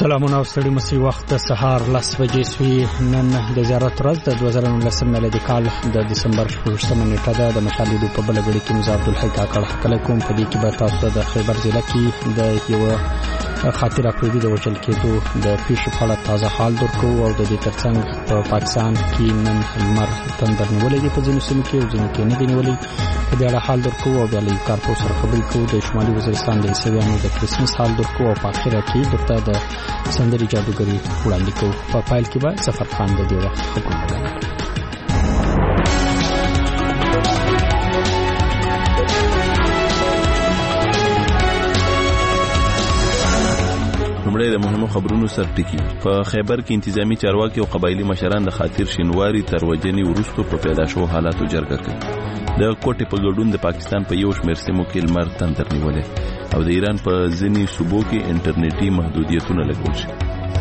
سلامونه او ستړي مسي وخت د سهار 10 بجې سوي. نن د زیارت ورځ د 2019 میلادي کال د دسمبر 14 نیټه ده. د مشالې په بلګړي کې مزه عبدالحی کاکړ حکله کوم په دې کې به تاسو د خیبر ضلع کې د یو خاطر افریدي د وچل کېدو د پیښو په اړه تازه حال درکو او د دې ترڅنګ په پاکستان کې نن لمر تندر نیولې دي په ځینو سیمو کې او ځینو کې نه دی نیولې. په دې اړه حال درکو او بیا له کارپو سره خبرې کوو. د شمالي وزیرستان د عیسویانو د کرسمس حال درکو او په اخره کې دغه د سندري جادوګری وړاندې کوو. په فایل کې به سفر خان د دې وخت خبرونه کوي. لومړی د مهمو خبرونو سرټکی. په خیبر کې انتظامی چارواکي او قبایلی مشران د خاطر شینواری تر وجنی وروسته په پیدا شو حالاتو جرګه کوي. د کوټې په ګډون د پاکستان په یو شمېر سیمو کې لمر تندر نیولې او د ایران په ځینې صوبو کې انټرنیټي محدودیتونه لګول شوي.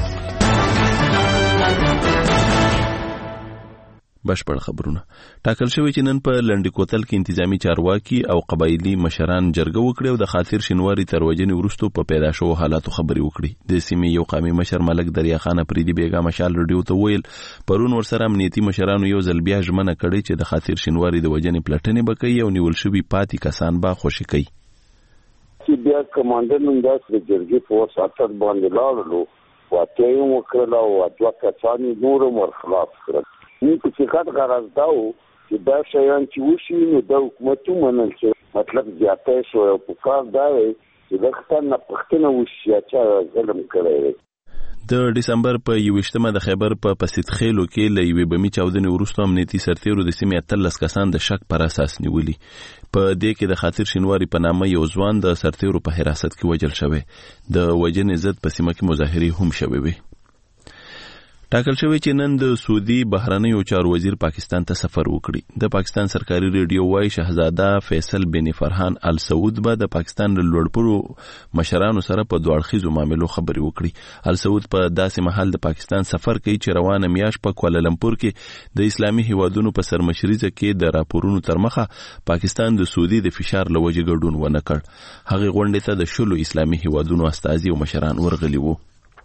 بشپړ خبرونه. ټاکل شوی چې نن په لنډی کوتل کې انتظامی چارواکي او قبایلی مشران جرګه وکړي او د خاطر شینواری تر وجنی وروسته په پیدا شو حالاتو خبري وکړي. د سیمې یو قومي مشر ملک دریا خان افریدي بیګا مشال رډیو ته ویل پرون ورسره امنیتي مشرانو یو ځل بیا ژمنه کړې چې د خاطر شینواری د وجنی پلټنې وکړي او نیول شوی پاتې کسان به خوشی کوي. چې بیا کمانډر ننداس د جرګې په وساتر باندې لاړو واته یو وکړل او اتوا کسان نور مرخلاف کړل. نو چې ښه غرض داو چې دا شیان چې وشي نو د حکومت منل چې مطلب زیاته شو او په کار دا چې د ختنه پښتنه وشي چې ظلم کړی. د دسمبر په 21مه د خیبر په پسید خېلو کې لېوي بمی چاودنې وروسته امنیتي سرتیرو د سیمې 13 کسان د شک پر اساس نیولي. په دې کې د خاطر شینواری په نامه یو ځوان د سرتیرو په حراست کې وژل شوی. د وجنې ضد په سیمه کې مظاهرې هم شوې وي. ټاکل شوی چې نن د سعودي بهرنیو چارو وزیر پاکستان ته سفر وکړي. د پاکستان سرکاري ریډیو وايي شهزاده فیصل بن فرحان ال سعود به د پاکستان له لوړپوړو مشرانو سره په دوه اړخیزو معاملو خبرې وکړي. ال سعود په داسې مهال د پاکستان سفر کوي چې روانه میاشت په کوالالمپور کې د اسلامي هیوادونو په سرمشريزه کې د راپورونو تر مخه پاکستان د سعودي د فشار لوجه ګډون ونه کړ. هغه غونډه ته د شلو اسلامي هیوادونو استازي او مشران ورغلي وو.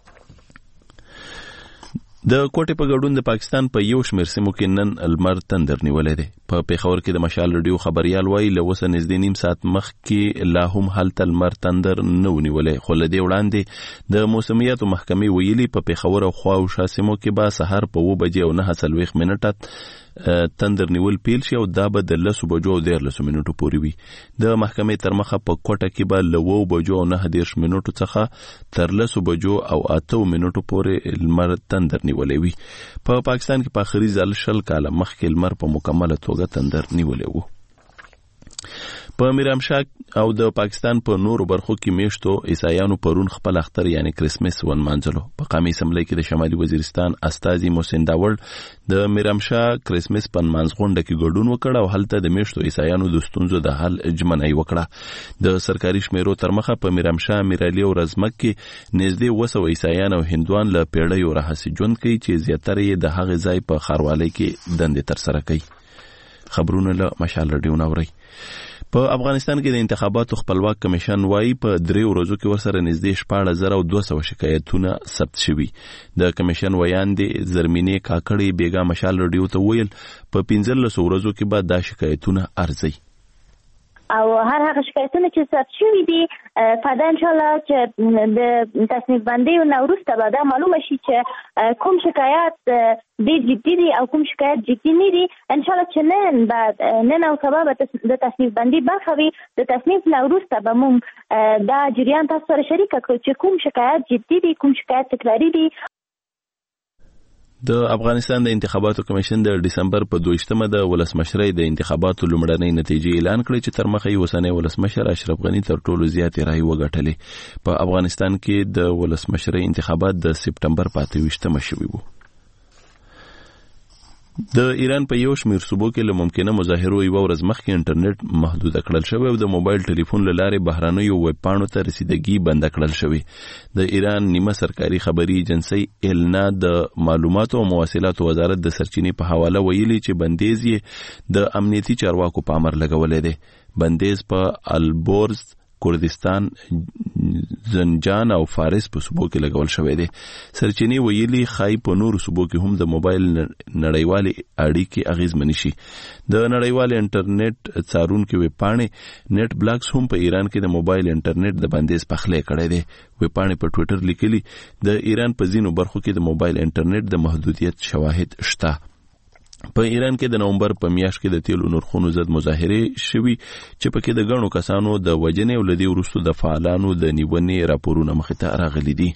د کوټې په ګډون د پاکستان په یو شمېر سیمو کې نن لمر تندر نیولې ده. په پیښور کې د مشال رډیو خبريال وایي له وسه نږدې نیم ساعت مخکې لا هم هلته لمر تندر نه ونیولې. خو له دې وړاندې د موسمیاتو محکمې ویلي په پیښور او خواوشا سیمو کې به سحر په 2:09 تندر نیول پیل شي او دا به د 10 بجو او 13 منټو پورې وي. د محکمې تر مخه په کوټه کې به له 2 بجو او 9 منټو څخه تر 10 بجو او 8 منټو پورې لمر تندر نیولې وي. په پاکستان کې په اخري ځل شل کاله مخکې لمر په مکمله توګه تندر نیولې وو. په میرامشاه او د پاکستان په نورو برخو کې میشتو عیسایانو پرون خپل اختر یعنی کرسمس ونمانځلو. په قومي اسمبلی کې د شمالي وزیرستان استازي محسن داوړ د میرامشاه کرسمس په منځغونډه کې ګډون وکړ او هلته د میشتو عیسایانو د ستونزو د حل ژمنه وکړه. د سرکاري شمیرو تر مخه په میرامشاه میرالي او رزمک کې نږدې 200 عیسایان او هندوان له پیړیو راهیسې ژوند کوي چې زیاتره یې د هغه ځای په خاروالۍ کې دندې تر سره کوي. خبرونه له مشال رډیو نوري. په افغانستان کې د انتخاباتو خپلواک کمیشن وايي په 3 ورځو کې ورسره نږدې 14,200 شکایتونه ثبت شوي. د کمیشن ویاندې زرمینې کاکړې بیګا مشال رډیو ته ویل په 15 ورځو کې به دا شکایتونه ارزي او هر هغه شکایتونه چې ثبت شوي دي په ان شاء الله چې د تصنیف بندي او وروسته به دا معلومه شي چې کوم شکایت ډېر جدي دي او کوم شکایت جدي نه دي. ان شاء الله چې نن او سبا به د تصنیف بندي برخه وي. د تصنیف وروسته به موږ دا جریان تاسو سره شریک کړو چې کوم شکایت جدي دي کوم شکایت تکراري دي. د افغانستان د انتخاباتو کمیشن د دسمبر په 22مه د ولسمشرۍ د انتخاباتو لومړنۍ نتیجې اعلان کړې چې تر مخه یې اوسنی ولسمشر اشرف غنی تر ټولو زیاتې رایې وګټلې. په افغانستان کې د ولسمشرۍ انتخابات د سپټمبر په 28مه شوي وو. د ایران په یو شمېر صوبو کې له ممکنه مظاهرو یو ورځ مخکې انټرنیټ محدود کړل شوی او د موبایل ټلیفون له لارې بهرانیو ویب پاڼو ته رسیدګي بند کړل شوی. د ایران نیمه سرکاري خبري ایجنسی ایلنا د معلوماتو او مواصلاتو وزارت د سرچینې په حواله ویلي چې بندیز یې د امنیتي چارواکو په امر لګولې ده. بندیز په البورز، کردستان، زنجان او فارس په صوبو کې لګول شوې ده. سرچینې ویلي خای په نورو صوبو کې هم د موبایل نړیوالې اړیکې اغیزمنې شي. د نړیوال انټرنیټ څارونکو ویبپاڼې نت بلاکس هم په ایران کې د موبایل انټرنیټ د بندیز پخلی کړی دی. ویبپاڼې په ټوئیټر لیکلي د ایران په ځینو برخو کې د موبایل انټرنیټ د محدودیت شواهد شته. په ایران کې د نومبر په میاشت کې د تیلو نرخونو ضد مظاهرې شوي چې پکې د غنو کسانو د وژنې او لدی وروسته د فعالانو د نیونې راپورونه مخې ته راغلي دي.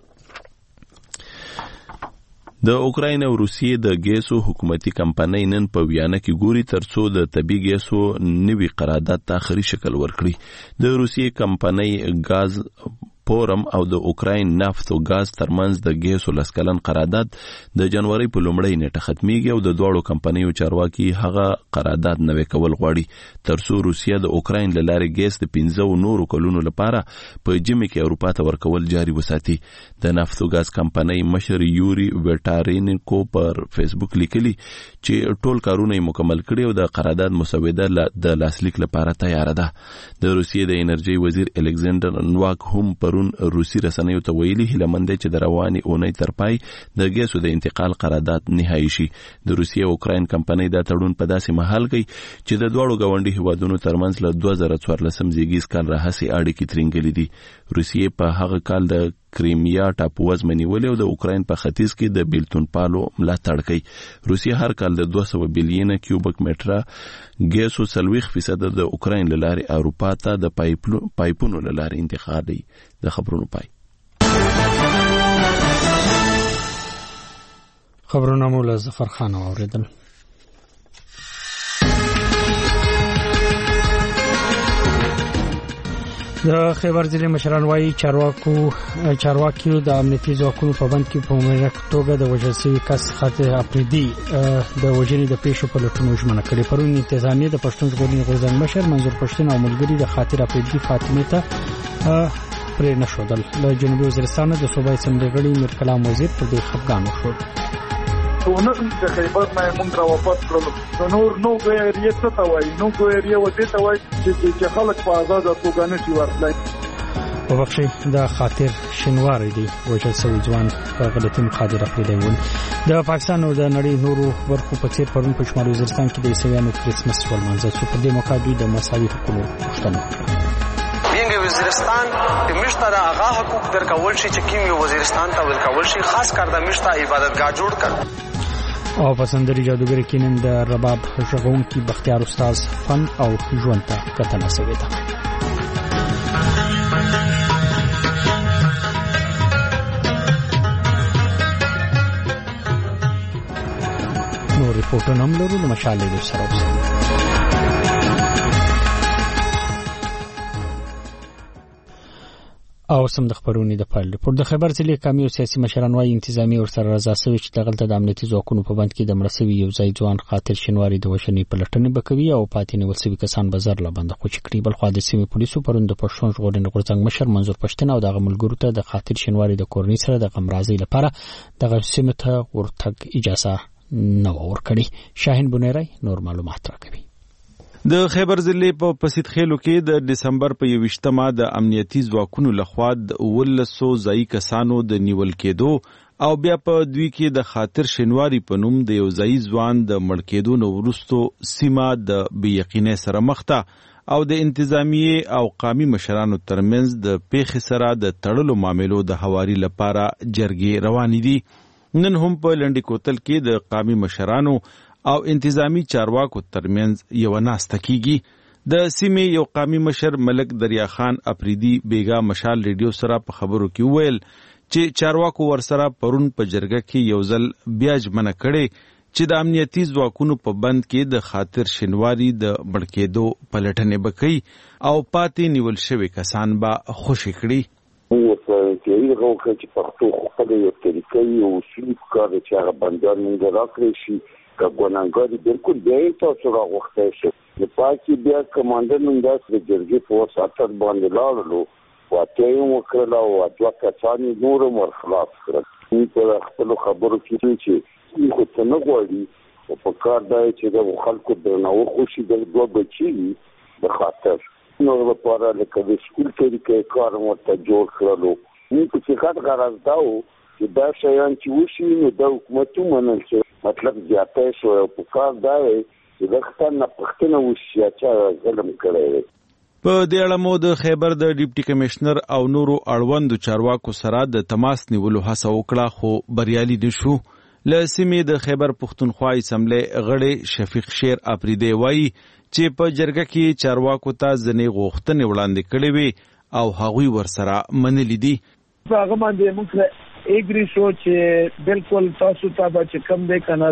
د اوکراین او روسیې د ګیسو حکومتي کمپنۍ نن په ویانا کې ګوري ترڅو د طبي ګیسو نوي قرارداد ته آخري شکل ورکړي. د روسیې کمپنۍ غاز پورم او د اوکراین نفت او غاز ترمنځ د ګیسو لسکلن قرارداد د جنوري په لومړۍ نیټه ختميږي او د دوړو کمپنیو چارواکي هغه قرارداد نوې کول غواړي ترڅو روسیا د اوکراین له لارې ګیس د 15 نورو کلونو لپاره په جمی کې اروپا ته ورکول جاري وساتي. د نفت او غاز کمپنۍ مشر یوري وټارینکو پر فیسبوک لیکلي چې ټول کارونه مکمل کړي او د قرارداد مسوده د لاسلیک لپاره تیار ده. د روسیې د انرژي وزیر الکساندر نواک هم روسي رسنیو ته ویلي هیلمند چې د رواني اونۍ تر پای د ګیسو د انتقال قرارداد نهایی شي. د روسیې او اوکراین کمپنۍ دا تړون په داسې مهال کې چې د دوړو غونډي هیوادونو ترمنځ له 2014 زیږیز کال راهسي اړیکې ترنګلې دي. روسیې په هغه کال د کریمیا ټاپو وزمنیولې او د اوکراین په ختیځ کې د بیلتون پالو ملاتړ کوي. روسیې هر کال د 200 بلیون کیوبیک متره ګیسو 40% د اوکراین له لارې اروپا ته د پایپونو له لارې انتقالوي. د خبرونو پای. خبرونه مو له ظفر خان اوریدل. د خیبر ضلع مشران وايي چارواکیو د امنیتي ځواکونو په بند کې په عمومي توګه د وژل شوي کس خاطر اپریدي د وژنې د پیښو په لټون ژمنه کړې. پرون انتظامیه د پښتون ژغورنې غورځنګ مشر منظور پښتون او ملګری د خاطر اپریدي فاطمه ته پرې نشودل. له جنوبي وزیرستان د صوبایي اسمبلی غړي میر کلام وزیر پر دې خفګان وشو. ونن د خیبر نه مونږ را واپس کړل. نو ګویریه څه ته وایي؟ نو ګویریه وځي ته وایي چې خلک په آزاد توګه نشي ورتلای. په بخښي د خاطر شینواری دی وژل شوی ځوان په غلطي مخادره پرې دی. د پاکستان او د نړۍ نورو برخو په څیر پرون په شمالي وزیرستان کې د عیسویانو کریسمس ولمانځل شو. په دې موقع دوی د مساوي حقوقو غوښتنه وکړه. وزیرستان د مشته د هغه حقوق درکول شي چې کوم وزیرستان ته ورکول شي، خاص کر د مشته عبادتګاه جوړ کړ. او پسندري جادوګر کینن د رباب ژغونکي بختیار استاد فن او ژوند ته کتنه سوي ده. نو ریپورټونه هم لرو نو مشالې د سره او سم د خبرونې د پایل ریپورت. د خیبر ضلع قومي او سیاسي مشران وايي انتظامی ورسره رضا شوی چې دغلته د امنیتي ځواکونو په بند کې د مرسوي یو ځای ځوان خاطر شینواری د وشنې پلټنې بکوي او پاتې نیول شوی کسان بازار لا بند خوشي کړي. بل خو د سیمې پولیسو پرون د پښتون ژغورنې غورځنګ مشر منظور پښتون او دغه ملګرو ته د خاطر شینواری د کورنۍ سره د غمرازي لپاره دغه سیمه ته ورتګ اجازه نه ورکړي. شاهین بنيري نور معلومات راکوي. د خیبر ضلع په پسید خېلو کې د دسمبر په 21مه د امنیتي ځواکونو لخوا د 1900 ځای کسانو د نیول کېدو او بیا په دوی کې د خاطر شینواری په نوم د یو ځای ځوان د مړ کېدو نو وروسته سیمه د بېیقینۍ سره مخ ده او د انتظامیه او قومي مشرانو ترمنځ د پیښې سره د تړلو معاملو د حواري لپاره جرګې روانې دي. نن هم په لنډی کوتل کې د قومي مشرانو او انتظامی چارواکو ترمنځ یو ناسته کیږي. د سیمې یو قومي مشر ملک دریا خان اپریدي بیگا مشال ریډیو سره په خبرو کې وویل چې چارواکو ورسره پرون په جرګه کې یو ځل بیا ژمنه کړې چې د امنیتي ځواکونو په بند کې د خاطر شینواری د مړ کېدو پلټنې وکړي او پاتې نیول شوي کسان به خوشي کړي. هغه چې پښتو خپل یو طریقې او اصول کار چې هغه بندر موږ راکړی شي کګونانګاري بالکل بیا تاسو راغوښته شي. د پاکي بیا کمانډر نن داس د جرګې په وساتر باندې لاړو واته یو وکړه او اتوا کسانی نور مرخلاف کړ. په خپل خبرو کې چې خو څنګه غواړي او په کار دی چې د خلکو درناوی خوشي د دوه بچي د خاطر نو لپاره لکه د سکول طریقې کار ورته جوړ کړلو. نو په فقط غرض دا و چې دا شیان چې وشي نو د حکومت ومنل شي، مطلب زیاتې شو او په کار دا وي چې د خپل نه پښتنه وشي چې ظلم کړی. په دې اړه مو د خیبر د ډیپټي کمشنر او نورو اړوندو چارواکو سره د تماس نیولو هڅه وکړه خو بریالي نشو. له سیمې د خیبر پښتونخوا اسمبلی غړی شفیق شیر اپریدی وایي چې په جرګه کې چارواکو ته ځینې غوښتنې وړاندې کړې وې او هغوی ورسره منلي دي. هغه باندې موږ اګری شو چې بالکل تاسو ته به چې کم دی کنه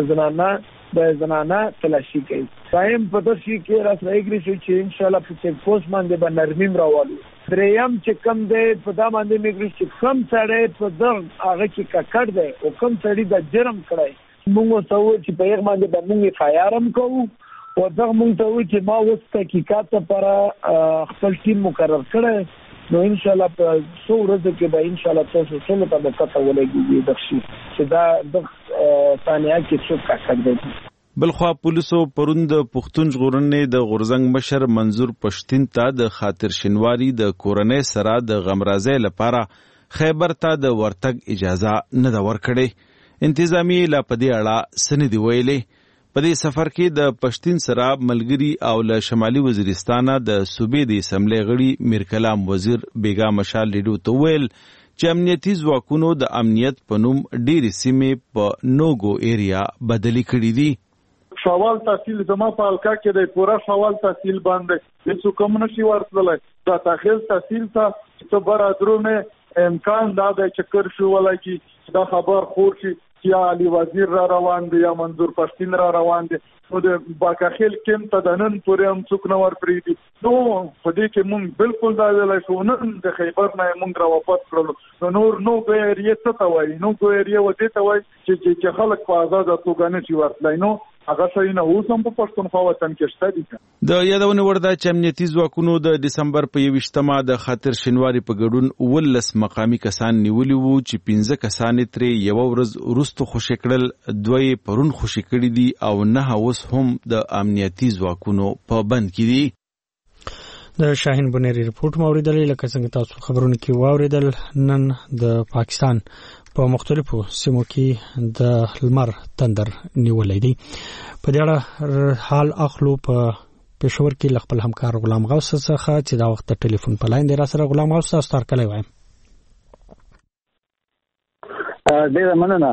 زنانه تلاشي کوي. سایم په داسې کې راځي اګری شو چې ان شاء الله په چیک پوسټ باندې به نرمیم راوالو. دریم چې کم دی په دا باندې مګری چې کم سړی په دغه هغه کې ککړ دی او کم سړی د جرم کړی موږ ته و چې په یغ باندې به موږ فایرم کوو او دغه موږ ته و چې ما اوس تحقیقات لپاره خپل ټیم مقرر کړی. نو ان شاء الله په څو ورځې کې به ان شاء الله تاسو ټول ته به پته ولګي د شي چې دا د ثانیه کې څه کار کوي. بلخوا پولیسو پروند پښتون ژغورنې د غورزنګ مشر منظور پښتین ته د خاطر شینواری د کورنۍ سره د غمرازۍ لپاره خیبر ته د ورتګ اجازه نه ده ورکړې. انتظامیه لا په دې اړه څه نه دي ویلي. په دې سفر کې د پښتین سره ملګری او له شمالي وزیرستانه د صوبې د اسمبلی غړي میر کلام وزیر بیگا مشال لیډو ته ویل چې امنیتي ځواکونو د امنیت په نوم ډېرې سیمې په نوګو ایریا بدلې کړې دي. شوال تحصیل زما په حلقه کې د پورا شوال تحصیل باندې هیڅ کوم نشي ورتللی. دا تاخیر تحصیل ته چې برادرونه امکان دا د چکر شو ولای کی دا خبر خور شي یا علي وزیر را روان دي یا منظور پښتین را روان دي نو د باکاخیل کېم ته د نن پورې هم څوک نه ورپرېږدي. نو په دې کې مونږ بالکل دا ویلی شو نن د خیبر نه یې مونږ راواپس کړلو. نو نوګو ایریې څه ته وایي؟ نوګو ایریې و دې ته وایي چې خلک په ازاده توګه نشي ورتلی. نو هغه شی نه اوس هم په پښتونخوا وطن کې شته دي. د یادونې وړ ده چې امنیتي ځواکونو د ډسمبر په 21مه د خاطر شینواری په ګډون 19 مقامي کسان نیولي وو چې 15 کسان ترې یو ورځ وروسته خوشي کړل، 2 پرون خوشي کړي دي او 9 اوس هم د امنیتي ځواکونو په بند کې دي. د شاهین بنيري رپورټ موریدلې لکه څنګه تاسو خبرونه کې واوریدل. نن د پاکستان په مختلفو سیمو کې د لمر تندر نیولې دي. په دې اړه حال اخلو په پېښور کې خپل همکار غلام غوث څخه چې دا وخت ټلیفون په لاین دی را سره. غلام غوث تاسو تر کله وایم؟ ډیره مننه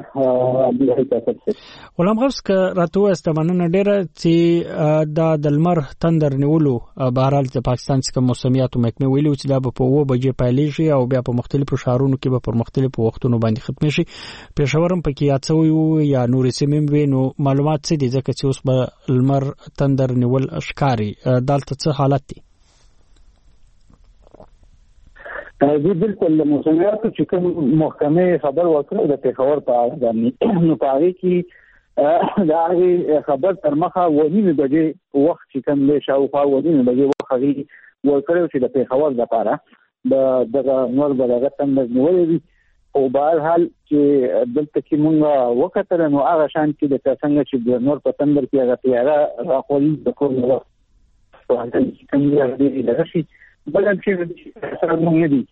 غلام غوث که راته وایست مننه ډیره چې دا د لمر تندر نیولو بهرحال د پاکستان څخه موسمیاتو محکمې ویلي چې دا به په 9 بجې پیلېږي او بیا په مختلفو ښارونو کې به پر مختلفو وختونو باندې ختمې شي. پېښور هم پکې یاد شوی وو یا نورې سیمې وي. نو معلومات څه دي ځکه چې اوس به لمر تندر نیول ښکاري؟ دلته څه حالت دی؟ دې بالکل موسمیاتو چې کوم محکمې خبر ورکړه د پېښور په اړه باندې نو په هغه کې دا هغه خبر تر مخه 9 بجې وخت چې کوم له شاوخوا 9 بجې وخت هغه ورکړو چې د پېښور لپاره دغه نور بدغه تندر نیولې دي. او بهر حال چې دلته کې مونږ وکړل نو هغه شان چې د څنګه چې د نور په تندر کې هغه تیاره راخوري د کوم وخت چې کوم یې لري بلکې چې سره مونږ دي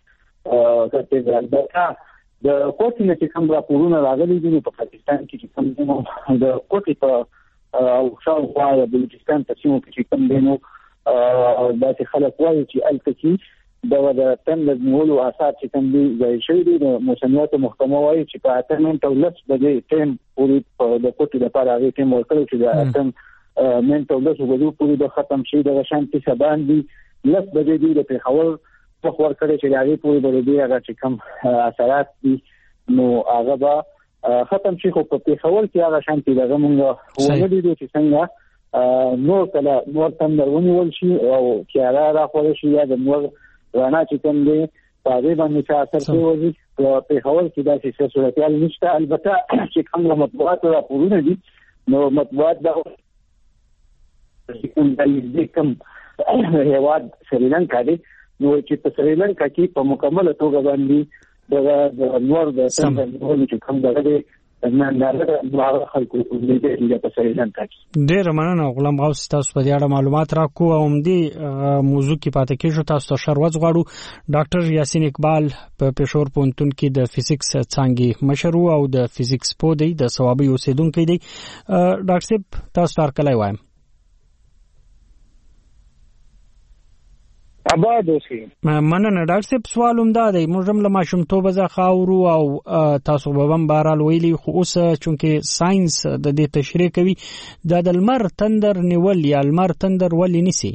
د کوټې نه چې کوم راپورونه راغلي دي په پاکستان کې چې کوم د کوټې په او شاوخوا د بلوچستان په سیمو کې چې کوم دی نو داسې خلک وایي چې هلته کې د تندر نیولو آثار چې کوم دي ځای شوي دي. د موسمیاتو محکمه وایي چې په 8:10 بجې ټایم پورې د کوټې لپاره هغې ټایم ورکړی چې د 8:10 بجو پورې د ختم شي. دغه شانتې سبا دي 10 بجې دي د پېښور وخت ورکړی چې د هغې پورې به د دې هغه چې کوم اثرات دي نو هغه به ختم شي. خو په پېښور کې هغه شانتې دغه مونږ ونه لیدو چې څنګه نور کله نور تندر ونیول شي او تیاره راخوره شي یا د نور رڼا چې کوم دی په هغې باندې څه اثر کوي. په پېښور کې داسې څه صورتحال نشته. البته چې کوم د مطبوعاتو راپورونه دي نو مطبوعات دغه کوم هیواد سریلانکا دی نو چې په سریلانکا کې په مکمله توګه باندې د نور د تندر نیولو چې کوم دغه دی نن دا خلکو دې په سره ځان تاکي. ډېر مننه غلام غوث، تاسو په دې اړه معلومات راکو او دې موضوع کې پاتې کېږو. تاسو ته شروع غواړو. ډاکټر یاسین اقبال په پېښور پوهنتون کې د فزیکس څانګې مشر او د فزیکس پوه دی، د ثوابي اوسیدونکی دی. ډاکټر صاحب تاسو ته کله وایم آباد اوسئ. مننه ډاکټر صاحب. سوال همدا دی، موږ هم له ماشومتوبه څخه اورو او تاسو به هم بهرحال ویلي، خو اوس چونکې ساينس د دې تشریح کوي دا د لمر تندر نیول یا لمر تندر ولې نیسي؟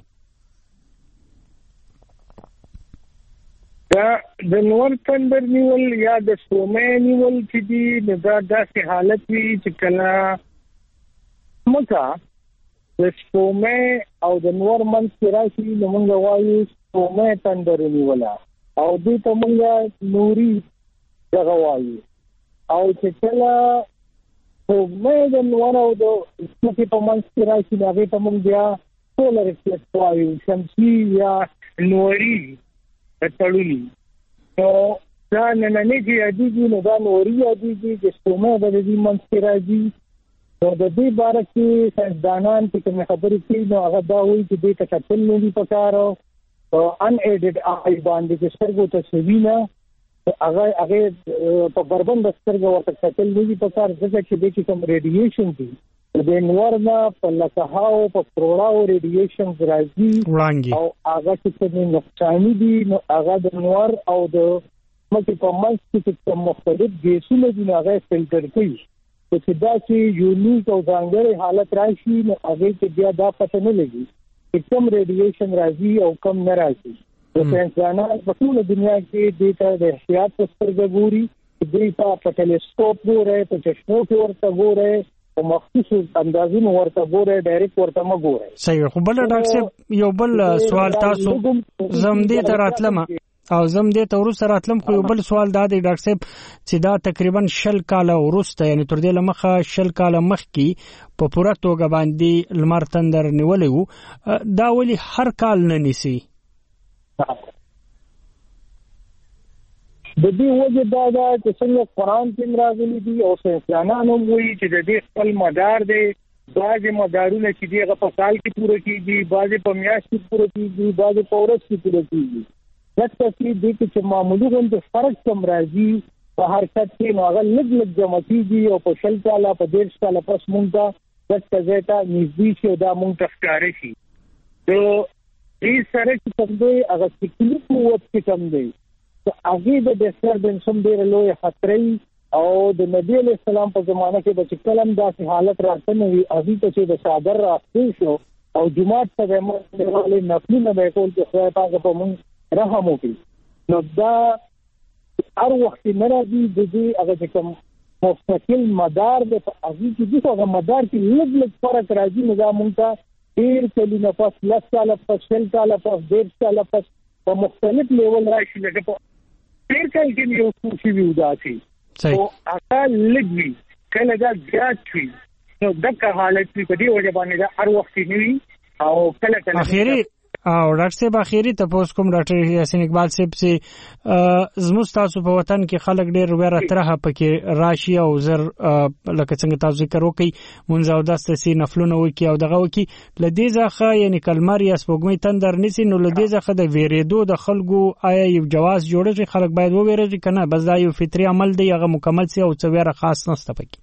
دا د لمر تندر نیول یا د سپومې نیول چې دی دا داسې حالت وي چې کله مکه د سپومې او د نور منځ کې راشي نو موږ وایو سپومې تندر نیولا او دې ته موږ نوري دغه وایو. او چې کله سپومې د نور او د سپومې په منځ کې راشي هغه ته موږ بیا سولر افیکټ وایو، شمسي یا نوري تړلي. نو دا نننې چې یادېږي نو دا نوري یادېږي چې سپومې د دې منځ کې راځي. نو د دې باره کې ساینسدانان چې کوم خبرې کوي نو هغه دا وایي چې دې ته کتل نه دي پکار او ان ایډډ آی باندې چې سترګو ته سوینه هغه په بربند سترګو ورته کتل نه دي پکار، ځکه چې دې کې کوم ریډیشن دي د نور نه په لکهاو په کروڑاو ریډیشن راځي او هغه چې نقصان دي نو هغه د نور او د مکه په منځ کې مختلف ګیسونه دي هغه فلټر کوي. چې دا چې یونیک او ځانګړی حالت راشي نو هغه کې بیا دا پته نه لګي چې کوم ریډیشن راځي او کوم نه راځي. د ساینسدانان په ټول دنیا کې د ته د احتیاط سترګې ګوري، د په ټلسکوپ ګوري، په چشمو کې ورته ګوري او مخصوص اندازونو ورته ګوري، ډایرکټ ورته ما ګوري. صحیح. خو بل ډاکټر صاحب یو بل سوال تاسو زم دې تراتلم او زم دې ته ورسره راتلم، خو یو بل سوال دا دی ډاکټر صاحب چې دا تقریبا 10 کاله ورسته یعنی تر دې لمخه 10 کاله مخکې په پوره توګه باندې لمر تندر نیولې وو، دا ولې هر کال نه نیسي؟ د دې وجه دا ده چې څنګه قرآن کې راغلي دي او ساینسدانان هم وایي چې د دې خپل مدار دی. بعضې مدارونه چې دي هغه په کال کې پوره کېږي، بعضې په میاشت کې پوره کېږي، بعضې په ورځ کې پوره کېږي. دغه چې د چې معمولی غونډه فرق کم راځي په حرکت کې نو هغه لږ جمع کیږي او په 10 کاله په 1.5 کاله پس مونږه دغه ځایته نږدې شي او دا مونږ ته ښکاري شي. نو دې سره چې کوم دی هغه سکیلي قوت کې کم دی هغه د ډیسټربنس هم ډېر لوی خطر او د نبی علیہ السلام په زمانه کې د کلم داسې حالت راځنه وي هغه ته چې د صادر راځي شو او جمعه ته موږ له نفلي نه به کول چې خدای پاک په موږ رحم وکړي. نو دا هر وخت نه راځي د دې هغه کوم مستقل مدار د هغه چې دغه مدار کې لږ فرق راځي نو دا مونږ ته ډېر کلونه پس 10 کاله پس 10 کاله پس 1.5 کاله پس په مختلف لیول راشي لکه په ډېر کال کې یو څه وی وداسي او هغه لږ وي کله دا زیات وي نو دغه حالت په دې وجه باندې دا هر وخت نیوي او کله اخیری او ډاکټر صاحب اخیری تاسو کوم ډاکټر یاسین اقبال صاحب چې زموږ تاسو په وطن کې خلک ډېر ویره ترخه پکې راشي او زر لکه څنګه تاسو ذکر وکړي مونږ او داسته سي نفلونه وکي او دغه وکي لدې ځخه یعنی کلمر یا سپوږمۍ تندر نسی نو لدې ځخه د ویریدو د خلکو آیا یو جواز جوړږي خلک باید وویریږي کنه بس دا یو فطري عمل دی هغه مکمل سي او څه ویره خاص نشته پکې.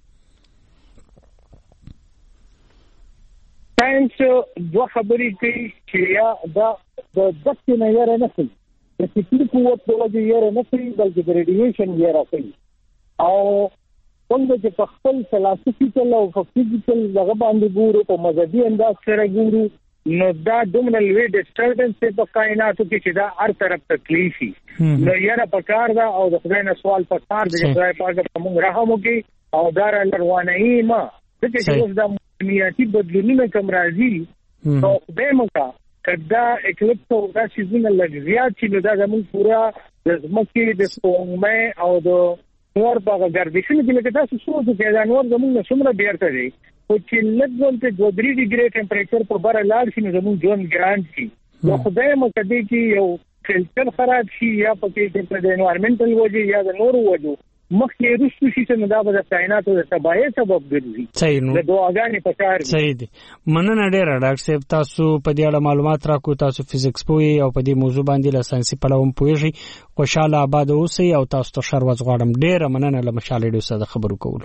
ساينس دوه خبرې کوي چې یا دا د دکې نه یاره نه کوي د فکري قوت په وجه یاره نه کوي بلکې د ریډیشن یاره کوي او څنګه چې په خپل فلسفیکل او فزیکل دغه باندې ګورو په مذهبي انداز سره ګورو نو دا دومره لوی ډیسټربنس په کائناتو کې چې دا هر طرف تکلیف شي نو یاره پکار دا او د خدای نه سوال پکار دی چې خدای پاک په موږ رحم وکړي او دا رواني ما ځکه چې اوس دا میاتي بدلونونه کوم راځي او به موږ کدا اکلپس او دا شیزونه لږ زیات چې دا زموږ پورا د ځمکې د سپوږمۍ او د نور په ګردشونو کې لکه تاسو سوچ وکړئ دا نور زموږ څومره بیرته دی او چې لږ ولته 2-3 ډیګري ټمپریچر په بره لاړ شي نو زموږ ژوند ګران شي نو خدای مو کدی چې یو فلټر خراب شي یا پکې د انوایرنمنټل وجه یا د نورو وجو مخکې رسو شي چې دا به د کائناتو د تباہي سبب ګرځي. صحیح نو د دعاګانې پکار دي. صحیح دي. مننه ډیره ډاکټر صاحب، تاسو په دې اړه معلومات راکو. تاسو فزیکس پوهی او په دې موضوع باندې له ساينسي پلوه پوهیږئ. خوشاله آباد اوسئ او تاسو ته ښه ورځ غواړم. ډیره مننه له مشال ریډیو سره د خبرو کولو.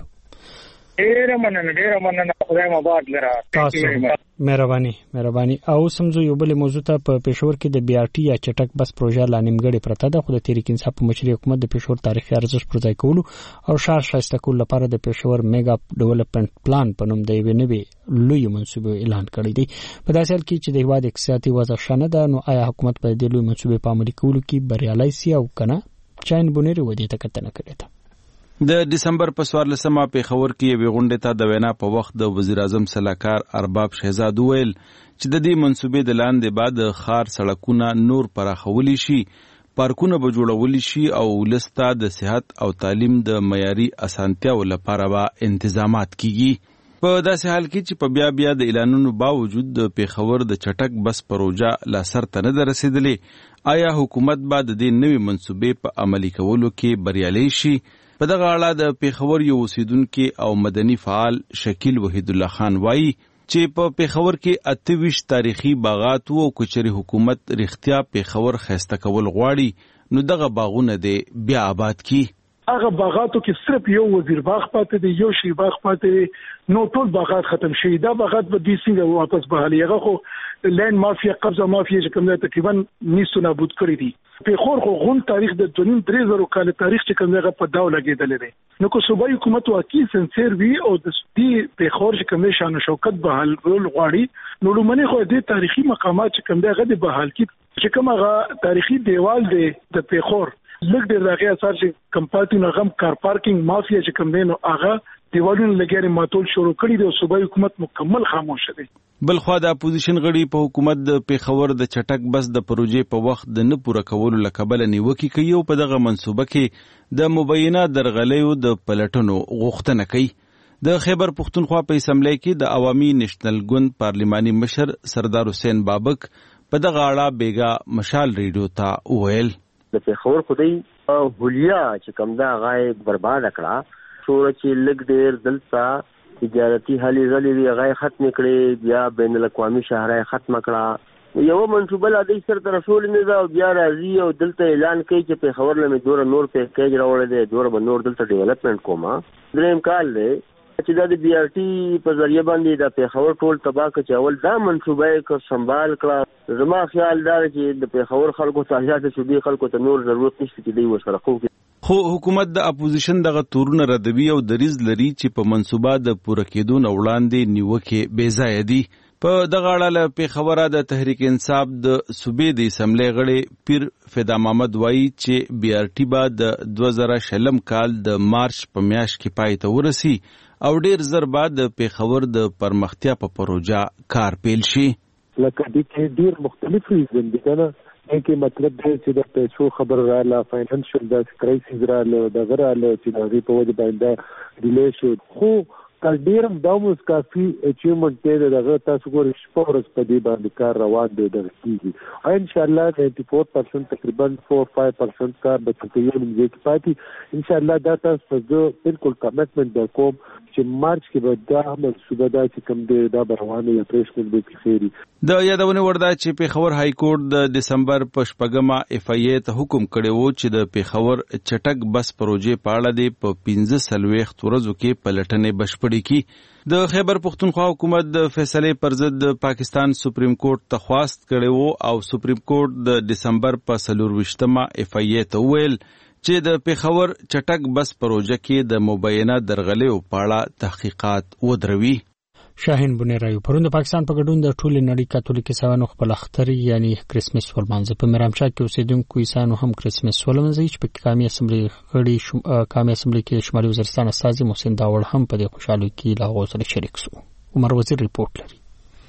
ډیره مننه. خدای مبارک لره. تاسو مهرباني. او سمزو یو بل موضوع ته په پېښور کې د بي آر ټي یا چټک بس پروژه لا نیمګړې پرته ده، خو د تحریک انصاف په مشرۍ حکومت د پېښور تاریخي ارزښت پر ځای کولو او ښار ښایسته کولو لپاره د پېښور میګا ډیولپمنٹ پلان په نوم د یوې نوې لوی منصوبې اعلان کړی دی. په داسې حال کې چې د هېواد اقتصادي وضع ښه نه ده، نو آیا حکومت په دې لوی منصوبې په عملي کولو کې بریالی سي او کنه؟ چاین بونیری و دې ته کتنه کړې ده. د ډسمبر په 14مه پېښور کې یوې غونډې ته د وینا په وخت د وزیر اعظم صلاحکار ارباب شهزاد وویل چې د دې منصوبې د لاندې بعد ښار سړکونه نور پراخولی شي، پارکونه به جوړولی شي او ولسته د صحت او تعلیم د معیاري اسانتیاو لپاره به انتظامات کیږي. په داسې حال کې چې په بیا د اعلانونو باوجود د پېښور د چټک بس پروژه لا سر ته نه رسیدلې، آیا حکومت به د دې نوې منصوبې په عملي کولو کې بریالی شي؟ په دغه اړه د پېښور یو اوسیدونکي او مدني فعال شکیل وحید الله خان وایي چې په پېښور کې 28 تاریخي باغات او کچري حکومت رښتیا پېښور ښایسته کول غواړي، نو دغه باغونه دې بیا آباد کی. هغه باغاتو کې صرف یو وزیر باغ پاتې دی، یو شی باغ پاتې دی، نو ټول باغات ختم شي. دا باغات به دې څنګه واپس بحالي؟ هغه خو لین مافیا قبضه مافیا چې کوم دی تقریبا نیستو نابود کړی دي. پېښور خو غون تاریخ د 2-3 کال تاریخ چې کوم دی په داو لګیدل دي. نو کو صوبایي حکومت واقعي سنسیر وی او د دې پېښور چې کوم شان شوکت بحال کول غواړي، نو لمنه خو دې تاریخي مقامات چې کوم دی هغه د بحال کی چې کوم هغه تاریخي دیوال دی د پېښور لږ ډېر دغه اثر چې کمپارټي نغم کار پارکینګ مافیا چې کوم دی نو هغه دیوالونه لګیاري ماتول شروع کړي دي او صوبایي حکومت مکمل خاموش دی. بلخوا د اپوزیشن غړي په حکومت د پېښور د چټک بس د پروژې په وخت د نه پوره کولو لکبل نیوکې کوي او په دغه منصوبه کې د مبینه درغلیو د پلټنو غوښتنه کوي. د خیبر پختونخوا په اسمبلی کې د عوامي نېشنل ګوند پارلماني مشر سردار حسین بابک په دغه اړه بیګا مشال ریډیو ته وویل د پېښور خدای هولیا چې کوم دا غای برباد کړه، شور چې لګ ډیر دلته تجارتي حالي غلي غای ختم کړي، بیا بین الاقوامي شهرای ختم کړه. یو منصوبه لا د سر تر رسول نه دا بیا راځي او دلته اعلان کوي چې پېښور لمه دور نور پیکیج راوړل دي، دور به نور دلته ډیولپمنٹ کوما. دریم کال دی چې د بي آر ټي په ذریعہ باندې د پېښور ټول تباہ کړي. اول دا منصوبه کو سنبال کړه. زما خیال دا چې د پېښور خلکو ته حیات صوبې خلکو ته نور ضرورت نشته چې دوی وسره کوي. خو حکومت د اپوزیشن دغه تورونه ردوي او دریز لري چې په منصوبه د پوره کېدو نه وړاندې نیوکې بې ځایه دي. په دغه اړه له پېښوره د تحریک انصاف د صوبې د اسمبلی غړي پیر فدا محمد وایي چې بي آر ټي به د 2020 کال د مارچ په میاشت کې پای ته ورسي او ډیر زر بعد د پېښور د پرمختیا په پروژه کار پیل شي. لکه دې کې ډیر مختلف ریزن دي کنه، کې مطلب دی چې د پیسو خبر رااله، فاینانشل د کرایسیس رااله، د غراله چې د غي په وجه باندې ډیلی شو. خو کډیرم دا موږ کافي اچیومنت دی دغه تاسو ګورئ شپورس په دې باندې کار روان دی د کیږي ان شاء الله 94% تقریبا 4-5% کار به تقریبا موږ پاتې ان شاء الله دا تاسو بالکل کمټمنټ د کوم چې مارچ کې به دا منصوبه دا چې کوم دی دا روانه یا پریشمنټ به خيري. د یادونه وردا چې پېښور های کورټ د دسمبر په 8مه اف ای ته حکم کړی و چې د پېښور چټک بس پروژې په اړه د 15 ورځو کې پلټنې بشپړې کی. د خیبر پختونخوا حکومت د فیصلې پر ضد پاکستان سپریم کورټ ته خواست کړی و او سپریم کورټ د دسمبر په 24مه اف ای ته ویل چې د پېښور چټک بس پروژه کې د مبینه درغلیو په اړه تحقیقات ودروي. شاهین بنیرایو پرون د پاکستان په ګډون د ټولې نړۍ کاتولیک عیسایانو خپل اختر یعنی کریسمس ولمانځه. په میرامشاه کې اوسېدونکو عیسایانو هم کریسمس ولمانځي چې په قومي اسمبلی غړي قومي اسمبلی کې شمالي وزیرستان استازي محسن داوړ هم په دې خوشحالۍ کې له هغوی سره شریک شو. عمر وزیر ریپورت لري.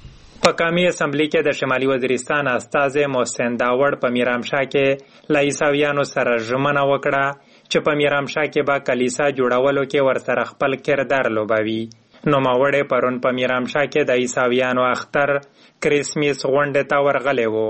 په قومي اسمبلی کې د شمالي وزیرستان استازي محسن داوړ په میرامشاه کې له عیسایانو سره ژمنه وکړه چې په میرامشاه کې به کلیسا جوړولو کې ورسره خپل کردار لوبوي. نوموړی پرون په میرامشاه کې د عیسویانو اختر کریسمس غونډې ته ورغلی و.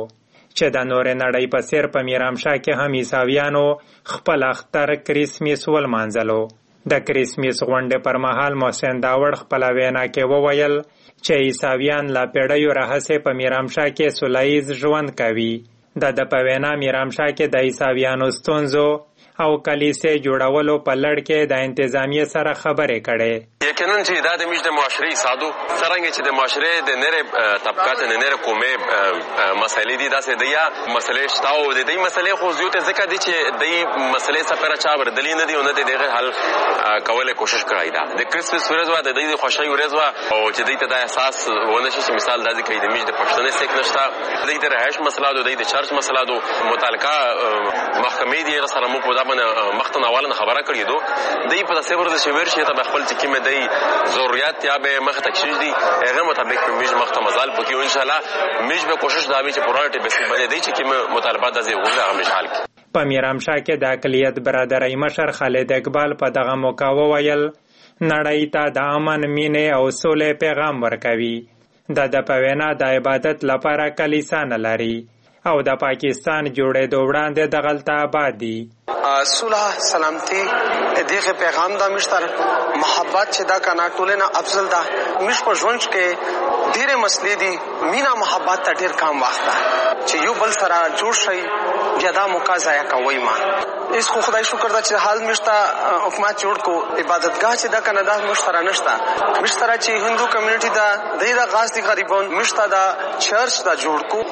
چې د نور نړۍ په څیر په میرامشاه کې هم عیسویانو خپل اختر کریسمس ولمانځلو. د کریسمس غونډې پر مهال محسن داوړ خپل وینا کې وویل چې عیسویان لا پیړیو راهیسې په میرامشاه کې سوله ییز ژوند کوي. د په وینا میرامشاه کې د عیسویانو ستونزو او کلیسې جوړولو په لړ کې د انتظامیې سره خبرې کړې. یقینا چې دا د مش د معاشري سادو څنګه چې د معاشره د نره طبقات د نره قومي مسلې دي داسې د یا مسلې شتاو د دې مسلې خو زیاته ځکه دي چې د مسلې سره چا بردلی نه دی او نه دغه حل کوله کوشش کړای دا د کریسمس ورځ وا د دې خوشحالي ورځ وا او چې دې ته د احساس ونه شي مثال د دې کې د مش د پښتنې سیک نشتا د دې رهائش مسله د دې چرچ مسله د متعلقه محکمې دی سره مو په مختن اولن خبره کړی دو دې په تصور د شویر شي ته خپل چې کیمه دی ضرورت یا به مخ تکشیش دی هغه مطابق میج مخ مزال پکې ان شاء الله میج به کوشش دا وی چې پرورټي به باندې دی چې کیمه مطالبات د زیږه مشال په میرامشاه کې د اقلیت برادرۍ مشر خالد اقبال په دغه موقع وویل نړۍ ته د امن مینې او سولې پیغام ورکوي. د په وینا د عبادت لپاره کلیسا نه لري او د پاکستان جوړېدو وړاندې دغلته آباد دي. صلح سلامتی دغه پیغام دا مشتر محبت چې دا کنا ټولنه افضل ده مش په ژوند کې ډېر مسلې دي مینا محبت ته ډېر کام واخته چې یو بل سره جوړ شي بیا دا موقع ضایع کوي ما اس خو خدای شکر دا چې حال مشتا حکومت جوړ کو عبادتګاه چې دا کنه دا مشترا نشتا مشترا چې هندو کمیونټي دا د غاز دي غریبون مشتا دا چرچ دا جوړ کو.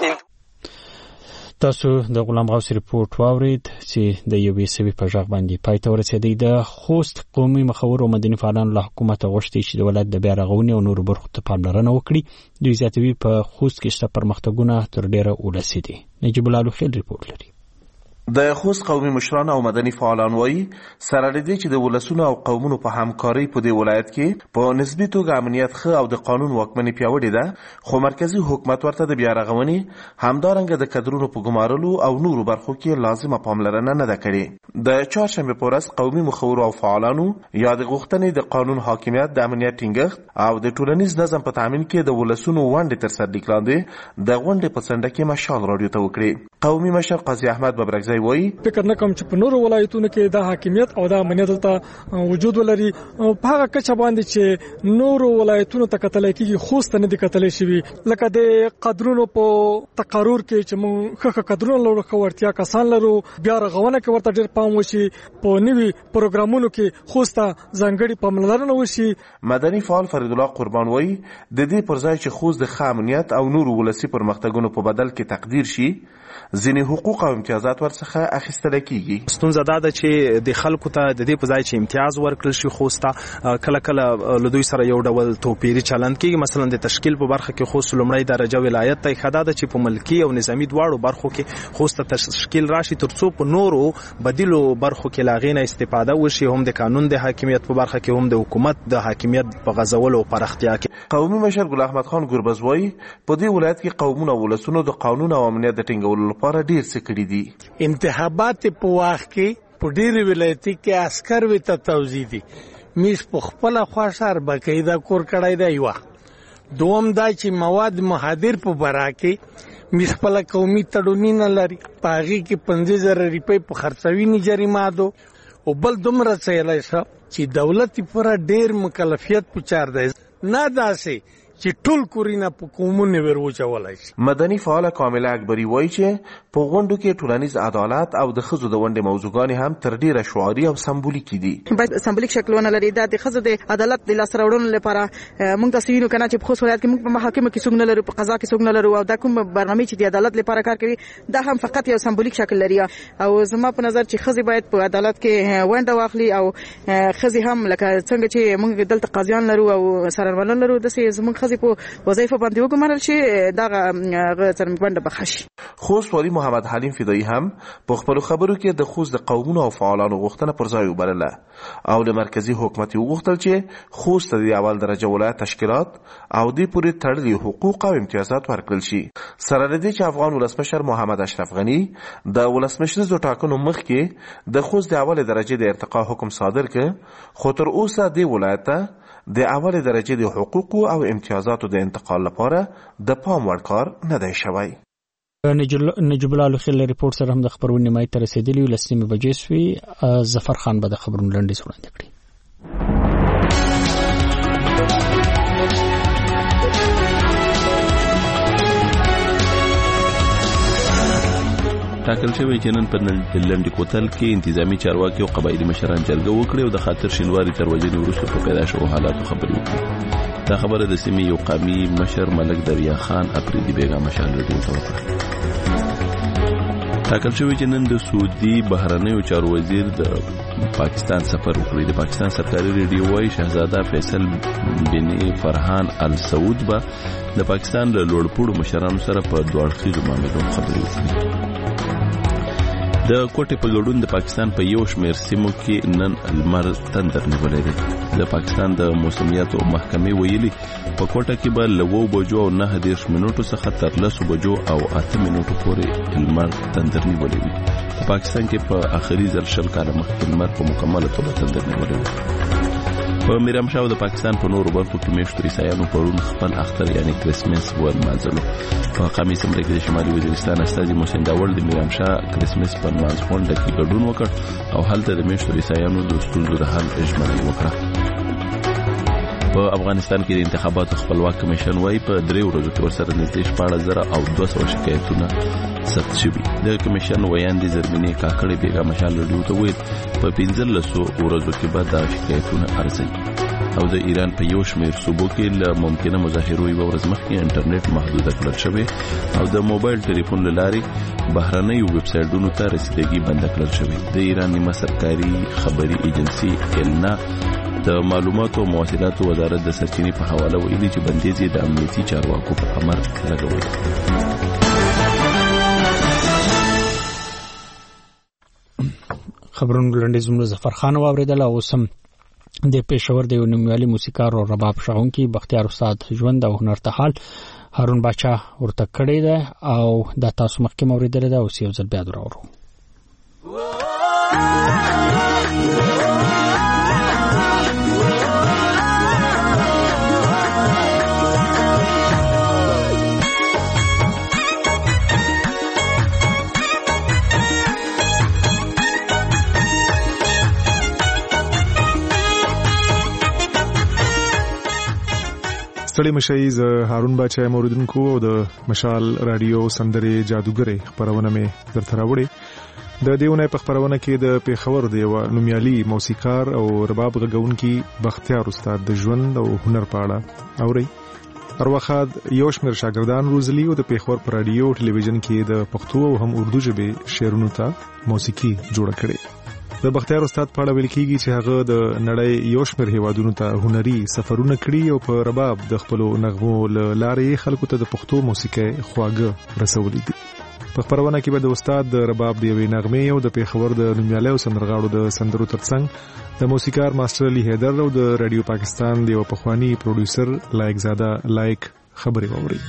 تاسو د غلام غوث ریپورت واورید چې د یوې سوي په ژغ باندې پای ته ورسېدی. د خوست قومي مخور او مدني فعالانو له حکومت غوښتي چې د ولایت د بیا رغونې او نورو برخو ته پاملرنه وکړي. دوی زیاتوي په خوست کې شته پرمختګونه تر ډیره ولسي دي. نجیب الله لوخیل ریپورت لري. د خوست قومي مشران او مدني فعالان وایي سره لدی چې د ولسونو او قومونو په همکارۍ په دې ولایت کې په نسبي توګه امنیت ښه او د قانون واکمني پیاوړې ده، خو مرکزی حکومت ورته د بیا رغونې همدارنګه د کډرونو په ګمارلو او نورو برخو کې لازمه پاملرنه نه ده کړې. د چهارشنبه په ورځ قومي مخورو او فعالانو یا د غوښتنې د قانون حاکمیت د امنیت ټینګښت او د ټولنیز نظم په تامین کې د ولسونو ونډې تر سر لیکلاندې د غونډې په څنډه کې مشال راډیو ته وکړي. قومي مشر قاضي احمد ببرکزی وایي فکر نه کوم چې په نورو ولایتونو کې د حاکمیت او د امنیت ته وجود ولري په هغه کچه باندې چې نورو ولایتونو ته کتل کېږي خوست نه دي کتل شوی لکه د قدرونو په تقرر کې چې موږ ښه قدرونو لرو خو ورتیا کسان لرو بیا رغونه کې ورته ډېر پام وشي په نوي پروګرامونو کې خوست ځانګړي پاملرنه وشي. مدني فعال فرید الله قربان وایي د دې پر ځای چې خوست د ښه امنیت او نورو ولسي پرمختګونو په بدل کې تقدیر شي ځینې حقوق او امتیازات ورڅخه اخیستل کیږي. ستونزه دا ده چې د خلکو ته د دې په ځای چې امتیاز ورکړل شي خوست کله کله له دوی سره یو ډول توپیری چلند کیږي. مثلا د تشکیل په برخه کې خوست لومړی درجه ولایت ته خدا ده چې په ملکی او نظامی دواړو برخو کې خوست تشکیل راشي ترڅو په نورو بدیلو برخو کې لاغینه استفاده وشي هم د قانون د حاکمیت په برخه کې هم د حکومت د حاکمیت په غزولو او پرختیا کې. قومي مشر ګل احمد خان ګوربز وایي په دې ولایت کې قومونه او ولسونو د قانون او امنیت د ټینګولو لپاره ډیر څه کړي دي. انتخابات په وخت کې په ډېر ولایتي کې عسكر وي ته توزیع دي میس په خپل خواشر بقاعده کور کړای دی. یو دوم دا چې مواد مهادر په برا کې میس خپل قومي تړونی نه لري پاغي کې 50,000 روپۍ په خرڅوي نه جریمه دو او بل دومره څه چې دولت پر ډېر مکلفیت پچار دی نه داسې چې ټول کورینه په کومونه وروچولای شي. مدني فعال کامله اکبری وایي چې په غونډو کې ټولنیز عدالت او د خزو د ونډې موضوعګان هم تر ډیره شعاري او سمبولیکي دي. باید سمبولیک شکلونه لري د خزو د عدالت د لاس راوړلو لپاره موږ تاسو وینو کنه چې په خصوص ولایت کې موږ په محاکمه کې څنګه نه لرو په قضا کې څنګه نه لرو او دا کوم برنامه چې د عدالت لپاره کار کوي دا هم فقط یو سمبولیک شکل لري او زما په نظر چې خزي باید په عدالت کې ونډه واخلي او خزي هم لکه څنګه چې موږ دلته قاضیان لرو او سرورمنان لرو د سې زموږ خزي په وظیفه باندې وګمارل شي دغه څرګنده بخښي. خوست والی محمد حلیم فدایی هم په خپل خبرو کې د خوست د قومونو او فعالانو غوښتنه پر ځای وبرله او له مرکزی حکومت وغوښتل چې خوست د اول درجه ولایت تشکیلات او د پوری تړلي حقوق او امتیازات ورکړل شي. سره لدی چې افغان ولسمشر محمد اشرف غنی د ولسمشر ټاکنو مخکې د خوست د اول درجه د ارتقا حکم صادر کړ خو تر اوسه د ولایت د اول درجه د حقوق او امتیازاتو د انتقال لپاره د پام وړ کار نه دی شوی. نجیب الله لوخیل ریپورت سره هم د خبرونې مای تر رسیدلی لسنیمه بجې سوی ظفر خان به د خبرونو لنډیز وړاندې کړي. ټاکل شوی چې نن په لنډی کوتل کې انتظامی چارواکي او قبایلی مشران جلګه وکړي او د خاطر شینواری تر وژنې وروسته په پیدا شوو حالاتو خبرې وکړي. دا خبره د سیمې یو قومي مشر ملک دریا خان اپریدي بیګا مشال رډیو ته وکړه. ټاکل شوی چې نن د سعودي بهرنیو چارو وزیر د پاکستان سفر وکړي. د پاکستان سرکاري ریډیو وايي شهزاده فیصل بن فرحان ال سعود به د پاکستان له لوړپوړو مشرانو سره په دوه اړخیزو معاملو خبرې وکړي. د کوټې په ګډون د پاکستان په یو شمېر سیمو کې نن لمر تندر نیولی دی. د پاکستان د موسمیاتو محکمې ویلي په کوټه کې به له 9 بجو او 9 منټو څخه تر 10 بجو او 8 منټو پورې لمر تندر نیولی وي. په پاکستان کې په آخري ځل 20 کاله مخکې لمر په مکمله توګه تندر نیولی وي. په میرامشاه د پاکستان په نورو برخو کې میشتو عیسایانو پرون خپل اختر یعنی کریسمس ولمانځلو. په قامي اسمبلی کې د شمالي وزیرستان استازي محسن داول د میرامشاه کریسمس په لمانځ غونډه کې ګډون وکړ او هلته د میشتو عیسایانو د ستونزو د حل ژمنه وکړه. په افغانستان کې د انتخاباتو خپلواک کمیشن وايي په 3 ورځو کې ورسره نږدې 14,200 شکایتونه ثبت شوي. د کمیشن ویاندې زرمینې کاکړې بیګا مشال رډیو ته ویل په 15 ورځو کې به دا شکایتونه ارزي. او د ایران په یو شمېر صوبو کې له ممکنه مظاهرو یو ورځ مخکې انټرنیټ محدوده کړل شوې او د موبایل ټلیفون له لارې بهرنیو ویب سایټونو ته رسیدګي بند کړل شوې. د ایران نیمه سرکاري خبري ایجنسي النا د معلوماتو او مواصلاتو وزارت د سرچینې په حواله ویلي چې بندیز یې د امنیتي چارواکو په امر لګولی. خبرونو لنډیز مو ظفر خان واوریدل. او سم د پېښور د نومیالي موسیقار او رباب شاونکي بختیار استاد ژوند او هنر ته حال هارون باچا ورته کړی دی او د تاسو مخکې اوریدل دا اوس یو ځل بیا درو. ستړي مشي ز هارون باچا موریدونکو او د مشال رادیو سندري جادوګري خبرونه مې درته راوړي. د دیونه په خبرونه کې د پیښور د یو نومیالي موسیقار او رباب غږونکي بختیار استاد د ژوند او هنر په اړه اوري. هر وخت یو شمېر شاګردان روزلي او د پیښور پر رادیو ټلویزیون کې د پښتو او هم اردو ژبې شعرونو ته موسیقي جوړ کړي. د بختیار استاد په اړه ویل کېږي چې هغه د نړۍ یو شمېر هیوادونو ته هنري سفرونه کړي او په رباب د خپل نغمو لارې خلکو ته د پښتو موسیقي خواږه رسولي دي. په خبرونه کې به د استاد د رباب د یوې نغمې او د پیښور د نومیالي سندرغاړو د سندرو ترڅنګ د موسیقار ماستر علي حیدر او د رادیو پاکستان د یو پخوانی پروډوسر لایق زاده لایق خبرې ووري.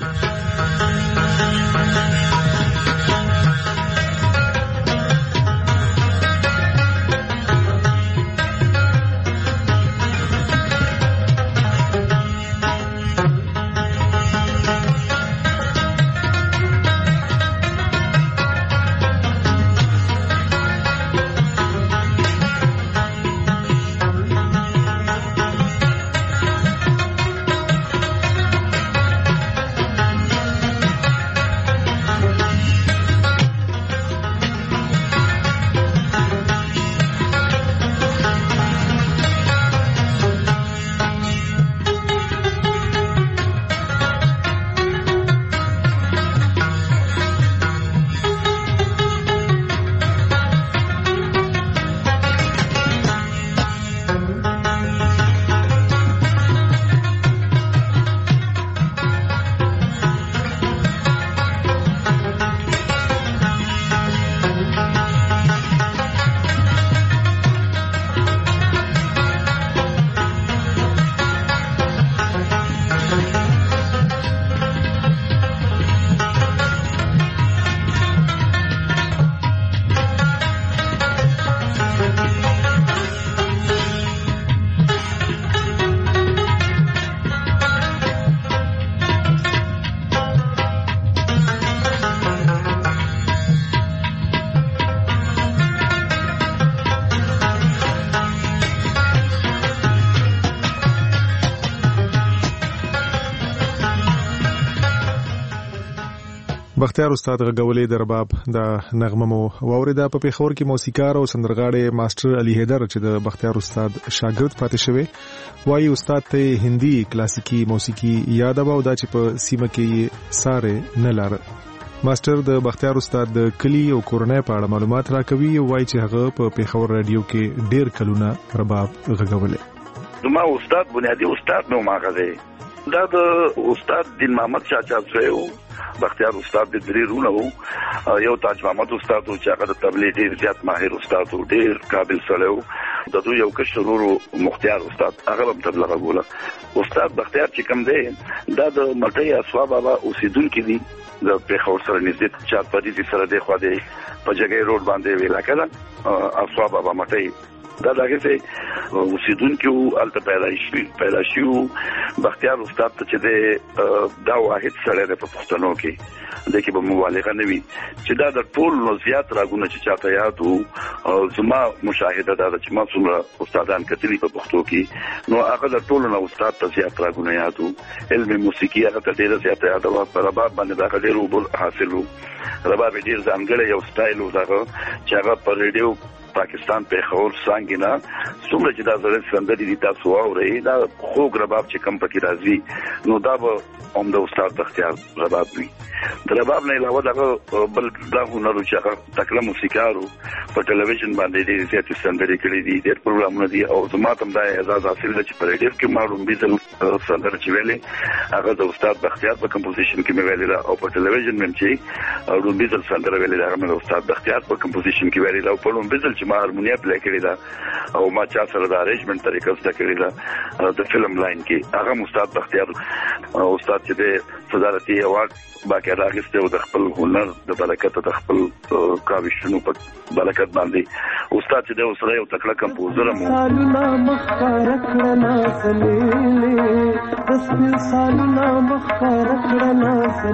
بختیار استاد غږولې د رباب د نغمه مو واوریده. په پیښور کې موسیقار او سندرغاړی ماستر علي حیدر چې د بختیار استاد شاګرد پاتې شوی وایي استاد ته هندي کلاسیکي موسیقي یاد و او دا چې په سیمه کې ساره نه لاره. ماستر د بختیار استاد د کلی او کورنۍ په اړه معلومات راکوي او وایي چې هغه په پیښور رادیو کې ډیر کلونه رباب غږولې. زما استاد بنیادی استاد نو ماغه دا د استاد دین محمد چاچا زویو. بختیار استاد د دریرونه وو، یو تاج محمد استاد او چې هغه د تبلیغ ډیر زیات ماهر استاد او ډیر قابل سره وو. د دوی یو کشرورو مختار استاد هغه هم تبلیغ غوله. استاد بختیار چې کوم دی دا د مټي اسوا بابا اوسیدونکو دي د پیښور سره نږدې چار پدې سره د خو دې په جګړې روډ باندې ویلا کړه اسوا بابا مټي دا دغه څه اوسیدونکو الته پیدا شو. بختیار استاد ته چې دا واحد سره د پښتنو کې د کې به مبالغه نه وي چې دا د ټول نو زیات راګونه چې چاته یاد وو. زما مشاهده دا چې ما څومره استادان کتلی په پښتو کې نو هغه د ټول نو استاد ته زیات راګونه یاد وو. علم موسیقي هغه ته ډیر زیات یاد وو. په رباب باندې دا ډیر وبل حاصل وو. رباب ډیر ځانګړی یو سټایل وو چې هغه په ریډیو پاکستان پیښور څنګه څومره چې دا زړه سندري دي تاسو اورئ دا خوږ رباب چې کم پکې راځي نو دا به هم د استاد بختیار رباب وي. د رباب نه علاوه دا بل دا هنر چې هغه تکړه موسیقارو په ټلویزیون باندې ډېر زیات سندري کړې دي، ډېر پروګرامونه دي او زما ته دا اعزاز حاصل دی چې په ریډیو کې ما رومبي زل سندري چې ویلې هغه د استاد بختیار په کمپوزیشن کې مې ویلې او په ټلویزیون مې چې رومبي زل سندري ویلې هغه د استاد بختیار په کمپوزیشن کې ویلې او په رومبي زل چې ما هارمونیا پلی کړی دا او ما چا سره د ارینجمنت طریقه زده کړی دا د فلم لاین کې هغه استاد بختیار استاد چې د صدارتي ایوارډ باقاعده اخیسته او د خپل هنر د برکت د خپل کاوشونو په برکت باندې استاد چې د اوسره یو تکړه کمپوزر مو سالنا مخکار کړنا سلیلې دسمل سالنا مخکار کړنا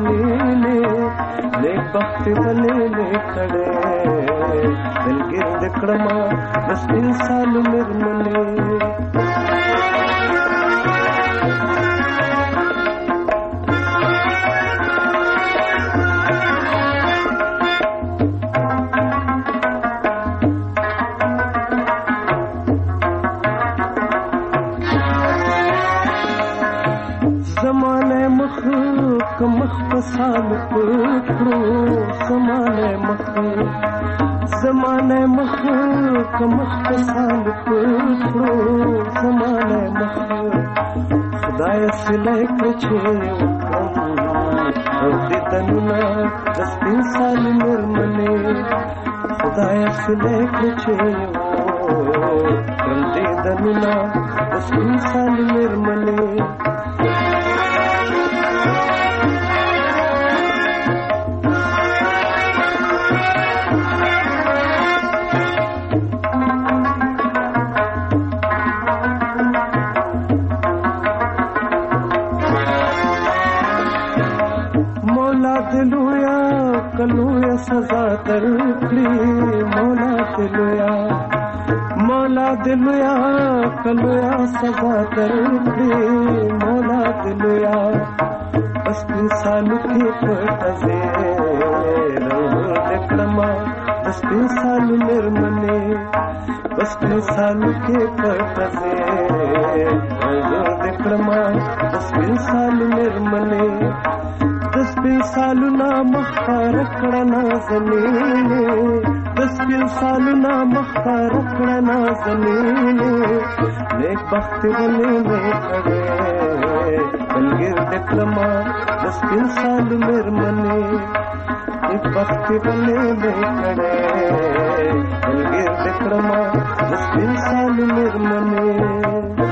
سلیلې لیک بخت ولې کړه دلګر دکړما دسمل سال مرمنې مخ پسال پکړو زمانه مخ کمخ پسال پکړو زمانه مخ خدای سلای کچې او دې تنونه دسپین سال مرمنې خدای سلای کچې او دې تنونه دسپین سال مرمنې کلویا سزا درکړي مولا دلویا کلویا سزا درکړي مولا دلویا بس انسان کې پټځه دکړما بس انسان مرمنې بس انسان کې پټځه دکړما بس انسان مرمنې دسپل سالنا مخکار کړنا زمینې دسپل سالنا مخکار کړنا زمینې نیک بخت ولې کړه بلګر دکړما دسپل سال مرمنې نیک بخت ولې کړه بلګر دکړما دسپل سال مرمنې.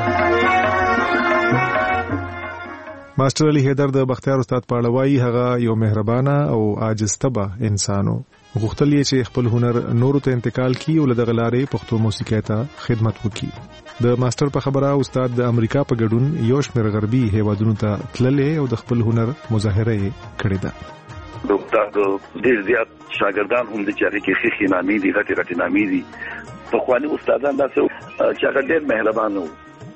ماستر علي حیدر د بختیار استاد په اړه وایي هغه یو مهربانه او عاجز طبع انسانو غوښتل یې چې خپل هنر نورو ته انتقال کړي او له دغه لارې پښتو موسیقۍ ته خدمت وکړي. د ماستر په خبره استاد د امریکا په ګډون یو شمېر غربي هیوادونو ته تللی او د خپل هنر مظاهره یې کړې ده. د استاد ډېر زیات شاګردان هم د چاري کې خې نامې دي غټي نامې دي. په خواني استادان داسې چې هغه ډېر مهربان وو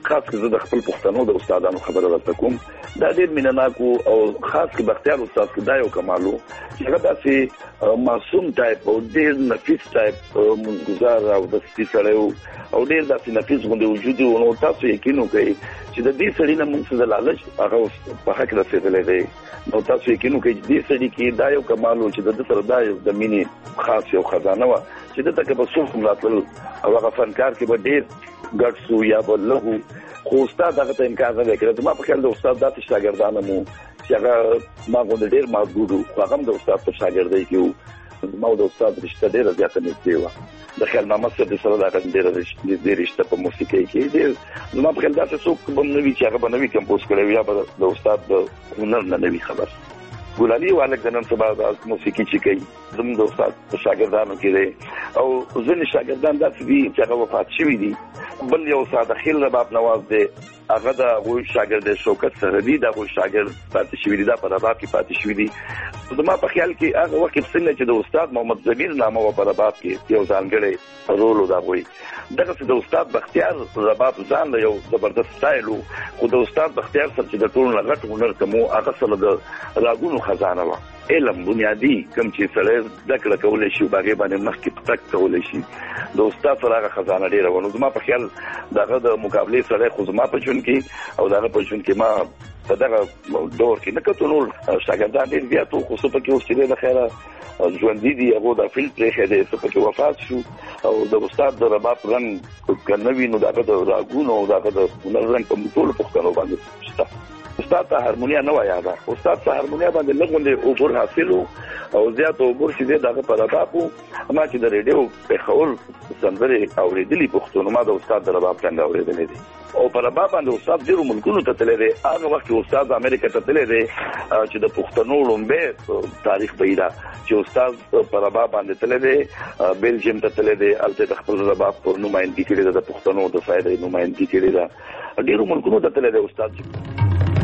خاص کر د خپل پښتنو د استادانو خبره درته کوم دا ډېر مینناکو او خاص کر بختیار استاد کې دا یو کمالو چې هغه داسې معصوم ټایپ او ډېر نفیس ټایپ گزار او د سړیو او ډېر داسې نفیس غوندي وجود او نو تاسو یقین وکړئ چې د دې سړي نه موږ څه د لالچ هغه په حق رسېدلې دی نو تاسو یقین وکړئ چې دې سړي کې دا یو کمالو چې د سره دا یو د مینې خاص یو خزانه و چې د تک په څوک ملاتل او هغه فنکار کې به ډېر ګټسو یا بلغو خو استاد هغه ته امکان نه کړی ما په خیال د استاد د شاګردانو مو چې هغه ما غوډ ډېر محدود او هغه د استاد په شاګردۍ کې ما د استاد رشتہ ډېر زیاته نږدې و د خیال نامه سره د سره د ډېر رشتہ په موسیقۍ کې ډېر ما په خیال دا څوک به نوې چې هغه به نوې کمپوز کړی یا به د استاد د هنر نه نوې خبر ګلالي والک د نن سبا د موسیقي چې کوي زموږ د استاد په شاګردانو کې دی او ځینې شاګردان داسې دي چې هغه وفات شوي دي بل یو استاد خیل رباب نواز دی هغه د هغوی شاګرد شوکت سرحدي د هغوی شاګرد پاتې شوي دي دا په رباب کې پاتې شوي دي زما په خیال کې هغه وخت څنګه چې د استاد محمد ضمیر نامه و په رباب کې یو ځانګړی رول و د هغوی دغسې د استاد بختیار رباب ځان له یو زبردست سټایل و خو د استاد بختیار سره چې د ټولو نه غټ هنر کوم هغه سره د راګونو خزانه وه علم بنیادی کوم چې سړی زده کړه کولی شي باغې باندې مخکې تګ کولی شي د استاد سره هغه خزانه ډېره وه نو زما په خیال د هغه د مقابلې سړی خو زما په ژوند کې او د هغه په ژوند کې ما په دغه دور کې نه کتو نور شاګردان ډېر زیات وو خو څه پکې اوس چې دی د خیره ژوندي دي هغو دا فیلډ پرېښی دی څه پکې وفات شو او د استاد د رباب رنګ که نه وي نو د هغه د راګونو او د هغه د هنر رنګ په ټولو پښتنو باندې شته استاد ته هارمونیا نه وایه ده استاد ته هارمونیا باندې لږ غوندې عبور حاصل او زیات عبور چې دی د هغه په رباب و ما چې د ریډیو پېښور سندرې اورېدلي پښتو نو ما د استاد د رباب څنګه اورېدلی دی او په رباب باندې استاد ډېرو ملکونو ته تللی دی هغه وخت کې استاد امریکا ته تللی دی چې د پښتنو لومبی تاریخ به یې ده چې استاد په رباب باندې تللی دی بیلجیم ته تللی دی هلته د خپل رباب پر نمایندګي کړې ده د پښتنو د فایدې نمایندګي کړې ده ډېرو ملکونو ته تللی دی استاد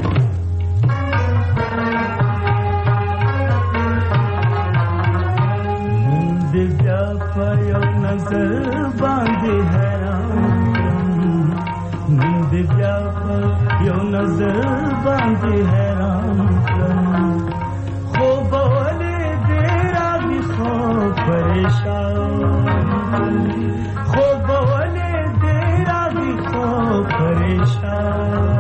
दिव्या पयो नजर बांधे हैरान दिव्या पयो नजर बांधे हैरान खो बोले तेरा भी खो परेशान खो बोले तेरा भी खो परेशान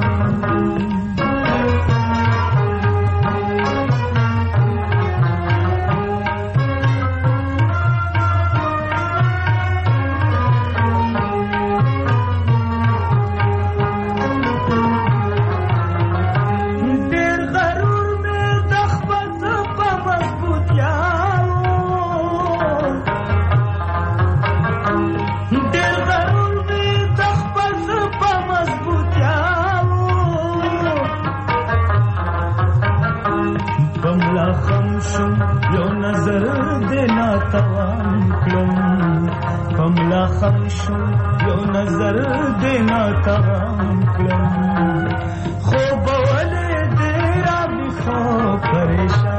यो नजर देना तवान कलम कमला खमशु यो नजर देना तवान कलम खो बोले तेरा भी खो परेशान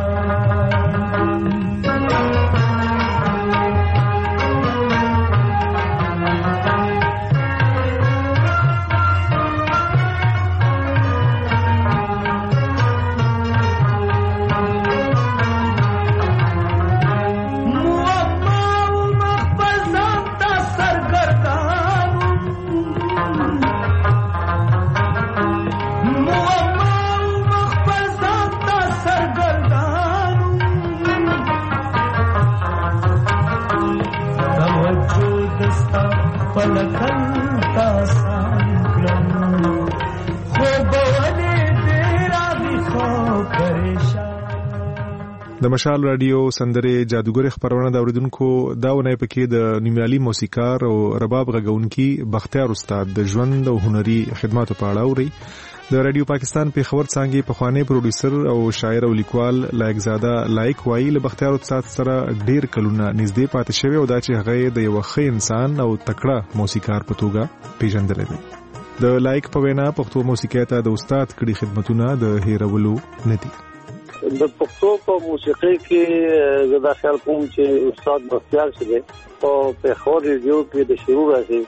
د مشال رادیو سندرې جادوګر خبرونه د اوریدونکو داونه پکې د نیمالي موسیقار او رباب غږونکي بختیار استاد د ژوند او هنري خدماتو په اړه اوري د رادیو پاکستان په خبر څنګه په خواني پروډوسر او شاعر او لیکوال لایق زاده لایق وایي له بختیار استاد سره ډیر کلونه نږدې پاتې شوی او دا چې هغه د یو ښه انسان او تکړه موسیقار په توګه پیژندل دي د لایق په وینا پښتو موسیقي ته د استاد کړي خدمتونه د هیرولو نه دي د پښتو په موسیقۍ کې زه دا خیال کوم چې استاد بختیار شه او په خور ریډیو کې د شروع راځي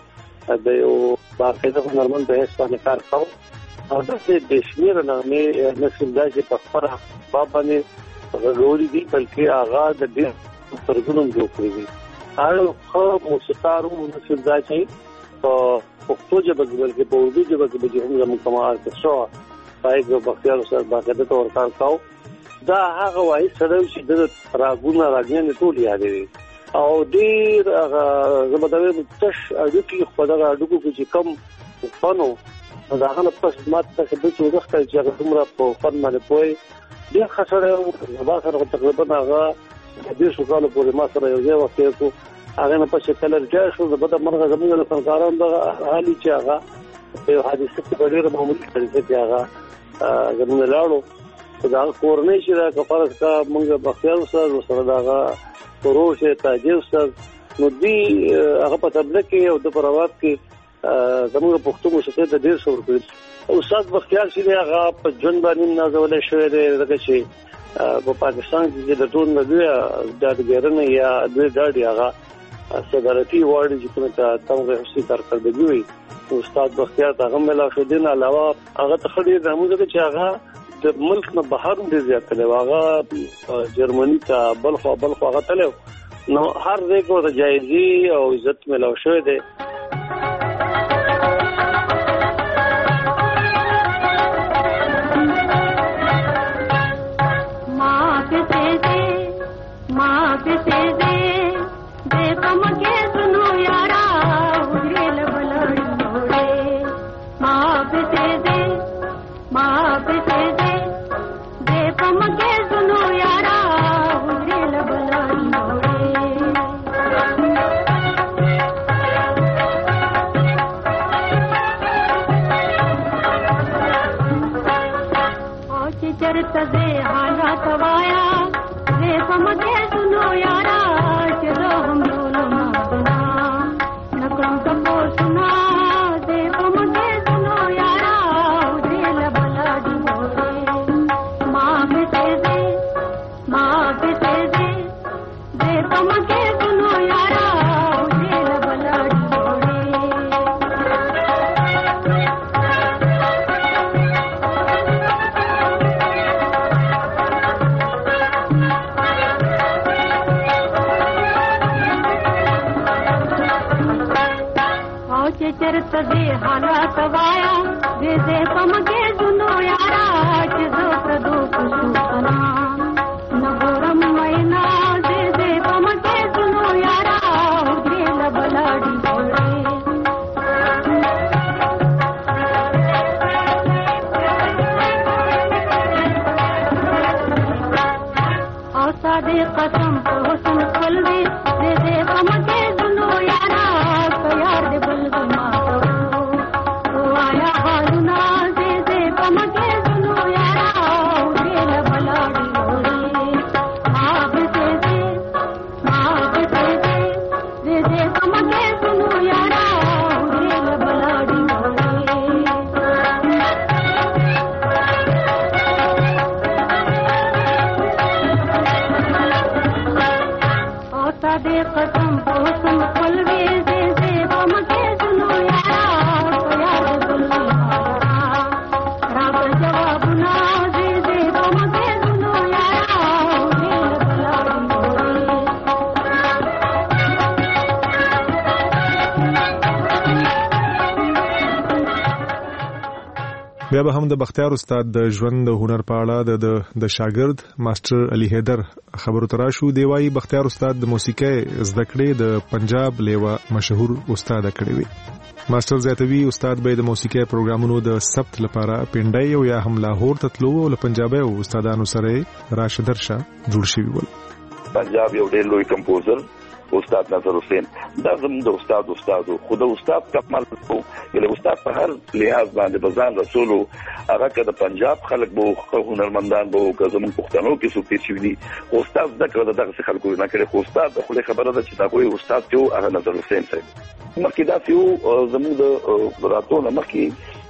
د یو باقاعده هنرمند په هیڅ باندې کار کاوه او د شمیر نه نسل چې په خبره باندې غوړي دي بلکې هغه د دې ترجمه جوړ کړی دي هغه خو موسیقارو نسل چې په پښتو ژبه کې بلکې په اردو ژبه کې به هم زموږ کمال شو پایګو بختیار سره باقاعده تور کار کاوه دا هغه وایي سره چې د راګونه راګنه ټول یادوي او ډیر هغه زموږ د تش اډو کې خپل اډو کې کم فنو دا هغه په ماته څه د څه وخت چې هغه دومره په فن باندې پوي ډیر خسره زما سره تقریبا هغه د دې شکالو پورې ما سره یو ځای وخت کو هغه نه په شکل راځي شو د بده مرغه زموږ له فنکارانو د حالي چې هغه په حادثه کې ډیر معمولی طریقې چې هغه زموږ لاړو دا کورنۍ چې دا کفاره کا موږ بختیار سره داغه پروسه تاجر سره نو دی هغه په تبلیغ کې او د پروات کې زموږ پښتو موسیقي د ډیر څور کړی استاد بختیار چې هغه په جون باندې نازولې شوې ده دغه چې په پاکستان کې د ټول نړۍ د ګرنه یا د ډاډي هغه صدارتي وارد چې کومه تاسو هڅه کړې وي استاد بختیار هغه ملا شو دین علاوه هغه تخړې د موږ چې هغه د ملک نه بهر ډیر زیات تلو هغه جرمني ته بلخ هغه تلو نو هر ځای کو د جایزي او عزت ملو شوې ده بیا به هم د بختیار استاد د ژوند د هنر په اړه د شاګرد ماستر علي حیدر خبرو تراشو دی وايي بختیار استاد د موسیقي زده کړې د پنجاب لیوه مشهور استاد کړی وي ماستر زیاتوي استاد به د موسیقي پروګرامونو د ثبت لپاره پنډای او یا هم لاهور ته تلو او پنجابي استادانو سره راشدرشا جوړ شوی ول پنجاب یو ډېر لوی کمپوزر استاد نظر حسین دا زموږ د استاد خو د استاد کمال کو یله استاد په هر لحاظ باندې بزان رسولو هغه که د پنجاب خلک بو هنرمندان بو که زموږ پښتنو کې څوک چې دي استاد دغه دغه خلکو نه کړي خو استاد خو خبره ده چې دا کوئی استاد ته هغه نظر حسین صاحب مخکې دا یو زموږ د راتونه مخکې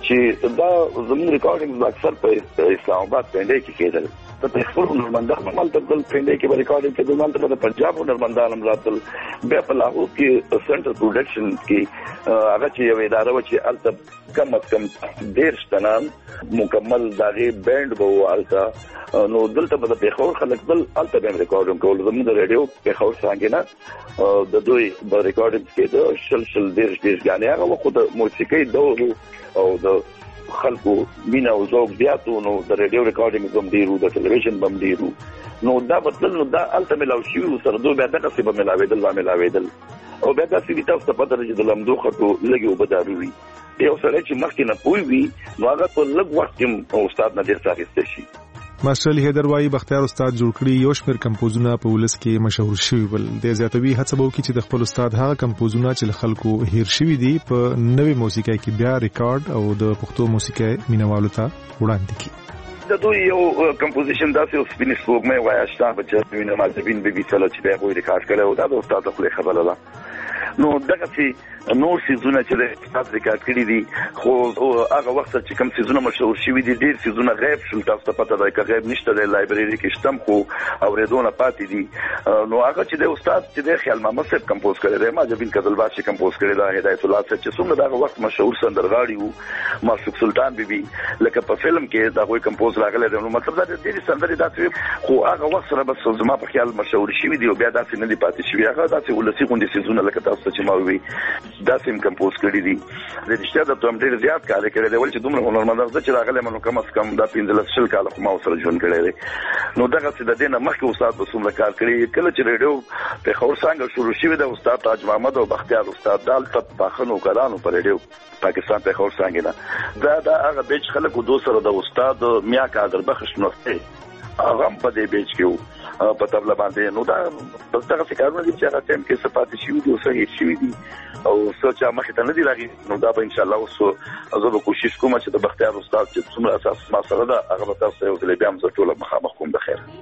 چې دا زموږ ریکارډینګز اکثر په اسلام آباد پنده کې کېدل ته خپل هنرمندان مال ته بل پنده کې به ریکارډینګ کېدل مال ته د پنجاب هنرمندان هم راتل بیا په لاهور کې سنټر پروډکشن کې هغه چې یو اداره و چې الته کم از کم 10 تنان مکمل داغه بینډ به والته نو دلته به د پیښور خلک بل الته به ریکارډینګ کول زموږ د ریډیو پیښور څنګه نه د دوی به ریکارډینګ کې د شل 10 غانې هغه خو د موسیقي دور او د خلکو مینا او ذوق زیاتو نو د ریډیو ریکارډینګ هم ډیرو د ټلویزیون هم ډیرو نو دا بدل نو دا الته ملاو شي سره دوه بیا دغه څه به ملاویدل او بیا دا چې تاسو ته پته لري د لمدو خطو لګي وبداروي یو سره چې مخکې نه پوي وي نو هغه په لږ وخت کې استاد نه ډیر ساغسته شي ماستر علي حیدر وايي بختیار استاد جوړ کړی یو شمېر کمپوزونه په ولس کې مشهور شوي ول د زیاتوي هڅه وکړي چې د خپل استاد هغه کمپوزونه چې خلکو هیر شوي دي په نوې موسیقۍ کې بیا ریکارډ او د پښتو موسیقۍ مینوالو ته وړاندې کړي د دوی یو کمپوزیشن داسې اوس بینې سپوږمۍ وایي شته چې وینم مازبین به بي سره چې به ریکارډ کړو دا د استاد خپل خبره ده نو دغه چې نور سيزونه چې د استاد ریکارډ کړی دي خو هغه وخت چې کوم سيزونه مشهور شوي دي ډېر سيزونه غیب شول تاسو ته پته ده چې غیب نشته د لایبرری کې شتم خو اوریدونه پاتې دي نو هغه چې د استاد چې د خیال محمد صاحب کمپوز کړی دی ماجبین کذلباشي کمپوز کړی دی هدایت الله صاحب چې څومره دغه وخت مشهور سندرغاړي وو معشوق سلطان بیبي لکه په فلم کې دا غوي کمپوز راغلی دی نو مطلب دا د دې سندرې داسې خو هغه وخت سره بس زما په خیال مشهور شوي دي او بیا داسې نه دي پاتې شوي هغه داسې ولسی غونډې سيزونه لکه تاسو چې ما وی دا سیم کمپوز کړی دي د رښتیا د توم ډیر زیات کار کړی دی ول چې دومره هنرمندان چې راغله منو کم از کم د 15 شل کال خو ما سره ژوند کړی دی نو دغه څه د دینه مخکې استاد بسوم کار کړی کله چې ریډیو په خور څنګه شروع شوی د استاد تاج محمد او بختیار استاد دال ته باخنو کارانو پر ریډیو پاکستان په خور څنګه دا هغه بیچ خلکو دوسر د استاد میا کادر بخش نوسته هغه په دې بیچ کې په تبله باندې نو دا دغه څه دي چې هغه ټیم کې صفات شي او صحیح شي دي او سوچ مخه ته نه دی راغی نو دا به ان شاء الله اوس زه به کوشش کوم چې د بختیار استاد چې څومره اساس ما سره ده هغه به تاسو یو ځل بیا هم زه ټول مخامخ کوم د خیر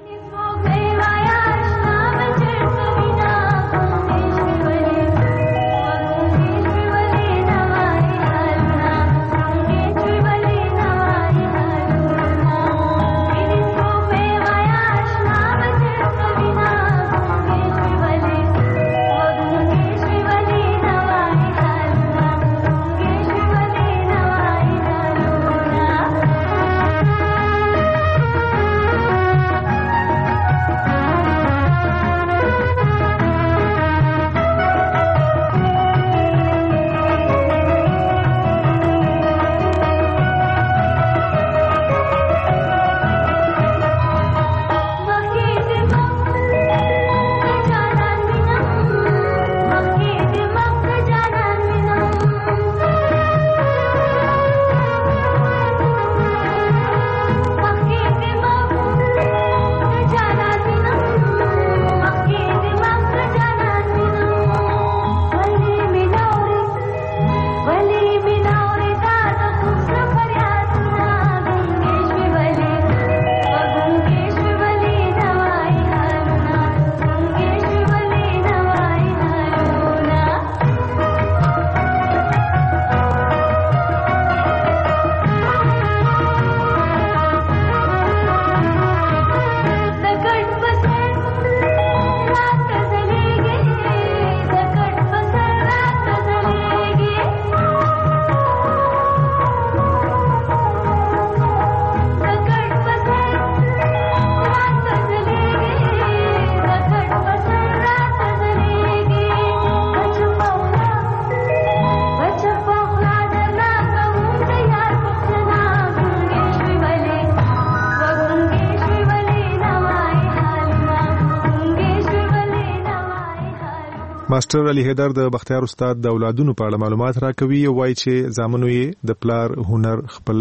ماستر علي حیدر د بختیار استاد د اولادونو په اړه معلومات راکوي او وایي چې زامنو یې د پلار هنر خپل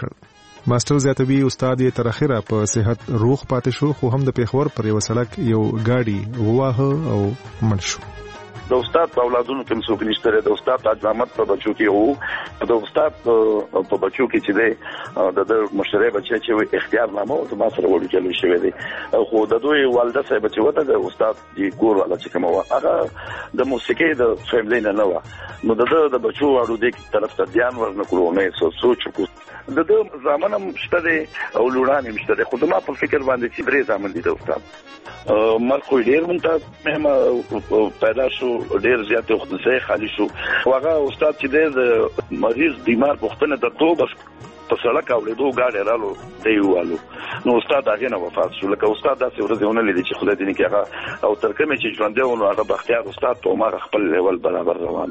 نکړ ماستر زیاتوي استاد یې تر اخره په صحت روغ پاتې شو خو هم د پیښور پر یو سړک یو ګاډي ووهه او مړ شو د استاد په اولادونو کې څوک نشته د استاد تاج محمد په بچو کې وو د استاد په بچو کې چې د مشرې بچي چې اختیار نامه او ما سره وړي چلو شوی دی خو د دوی والده صاحب چې وته د استاد دی کور ولا چې کومه هغه د موسیقي د فیملی نه و نو د بچو اړو د طرف ته ځان ورنکړو مې سوچ کو د زمانه مشته او لورانه مشته خو ما په فکر باندې چې درې زمانه دي د استاد مرخو ډیر مونږ مهمه پیدا شو ډیر زیات وخت ځای خالی شو هغه استاد چې د مریض بیمار پښتنه د تو بس په سړک اولیدو گاډي رالو دیوالو نو استاد هغه نه وفات شو لکه استاد داسې ورځونه لیدي چې خدای دې نه کېغه او تر کومه چې ژوند دی نو هغه بختیار استاد په ما خپل لیول برابر روان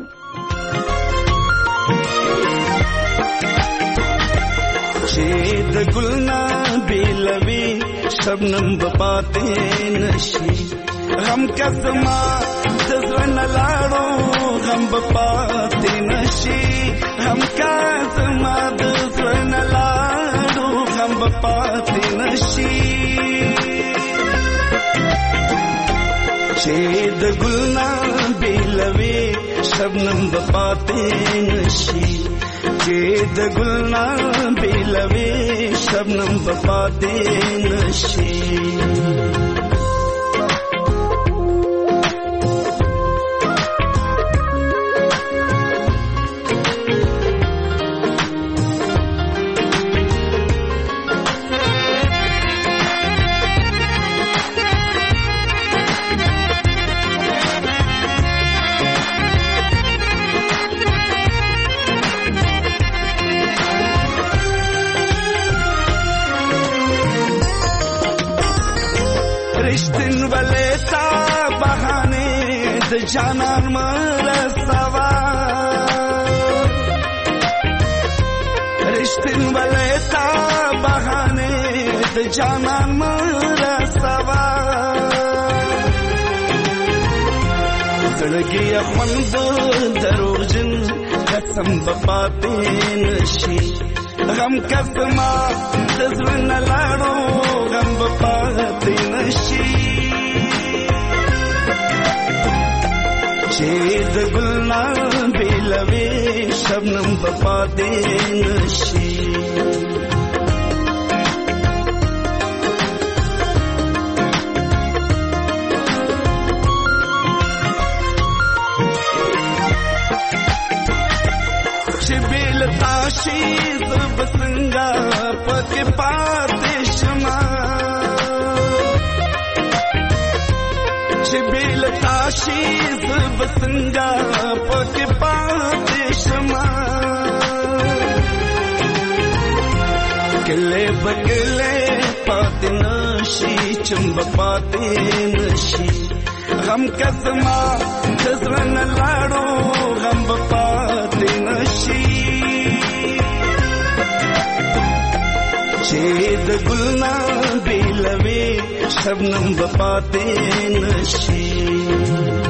چې د ګلنا بیلوي شبنم بپاتې نشي غم کسما دزن لاړو غم بپاتې نشي غم کسما دزن لاړو غم بپاتې نشي چې د ګلنا بیلوي شبنم بپاتې نشي چې د ګلنا بیلوي شبنم بپاتې نشي جانان مرسوا رشتن ولتا بہانے د جانان مرسوا زړګي خوند دروژن قسم بپاتې نشي غم کسما دزن لاړو غم بپاتې نشي چې د ګلنا بیلوي شبنم بپاتې نشي چې بیل تاشي زب څنګه پکې پاتې شمه چې بیل تاشي زب څنګه پکې پاتې شمه کله بکله پاتې نشي چمب پاتې نشي غم کسما دزرن لاړو غم پاتې نشي چې د ګلنا بیلوي شبنم بپاتې نشي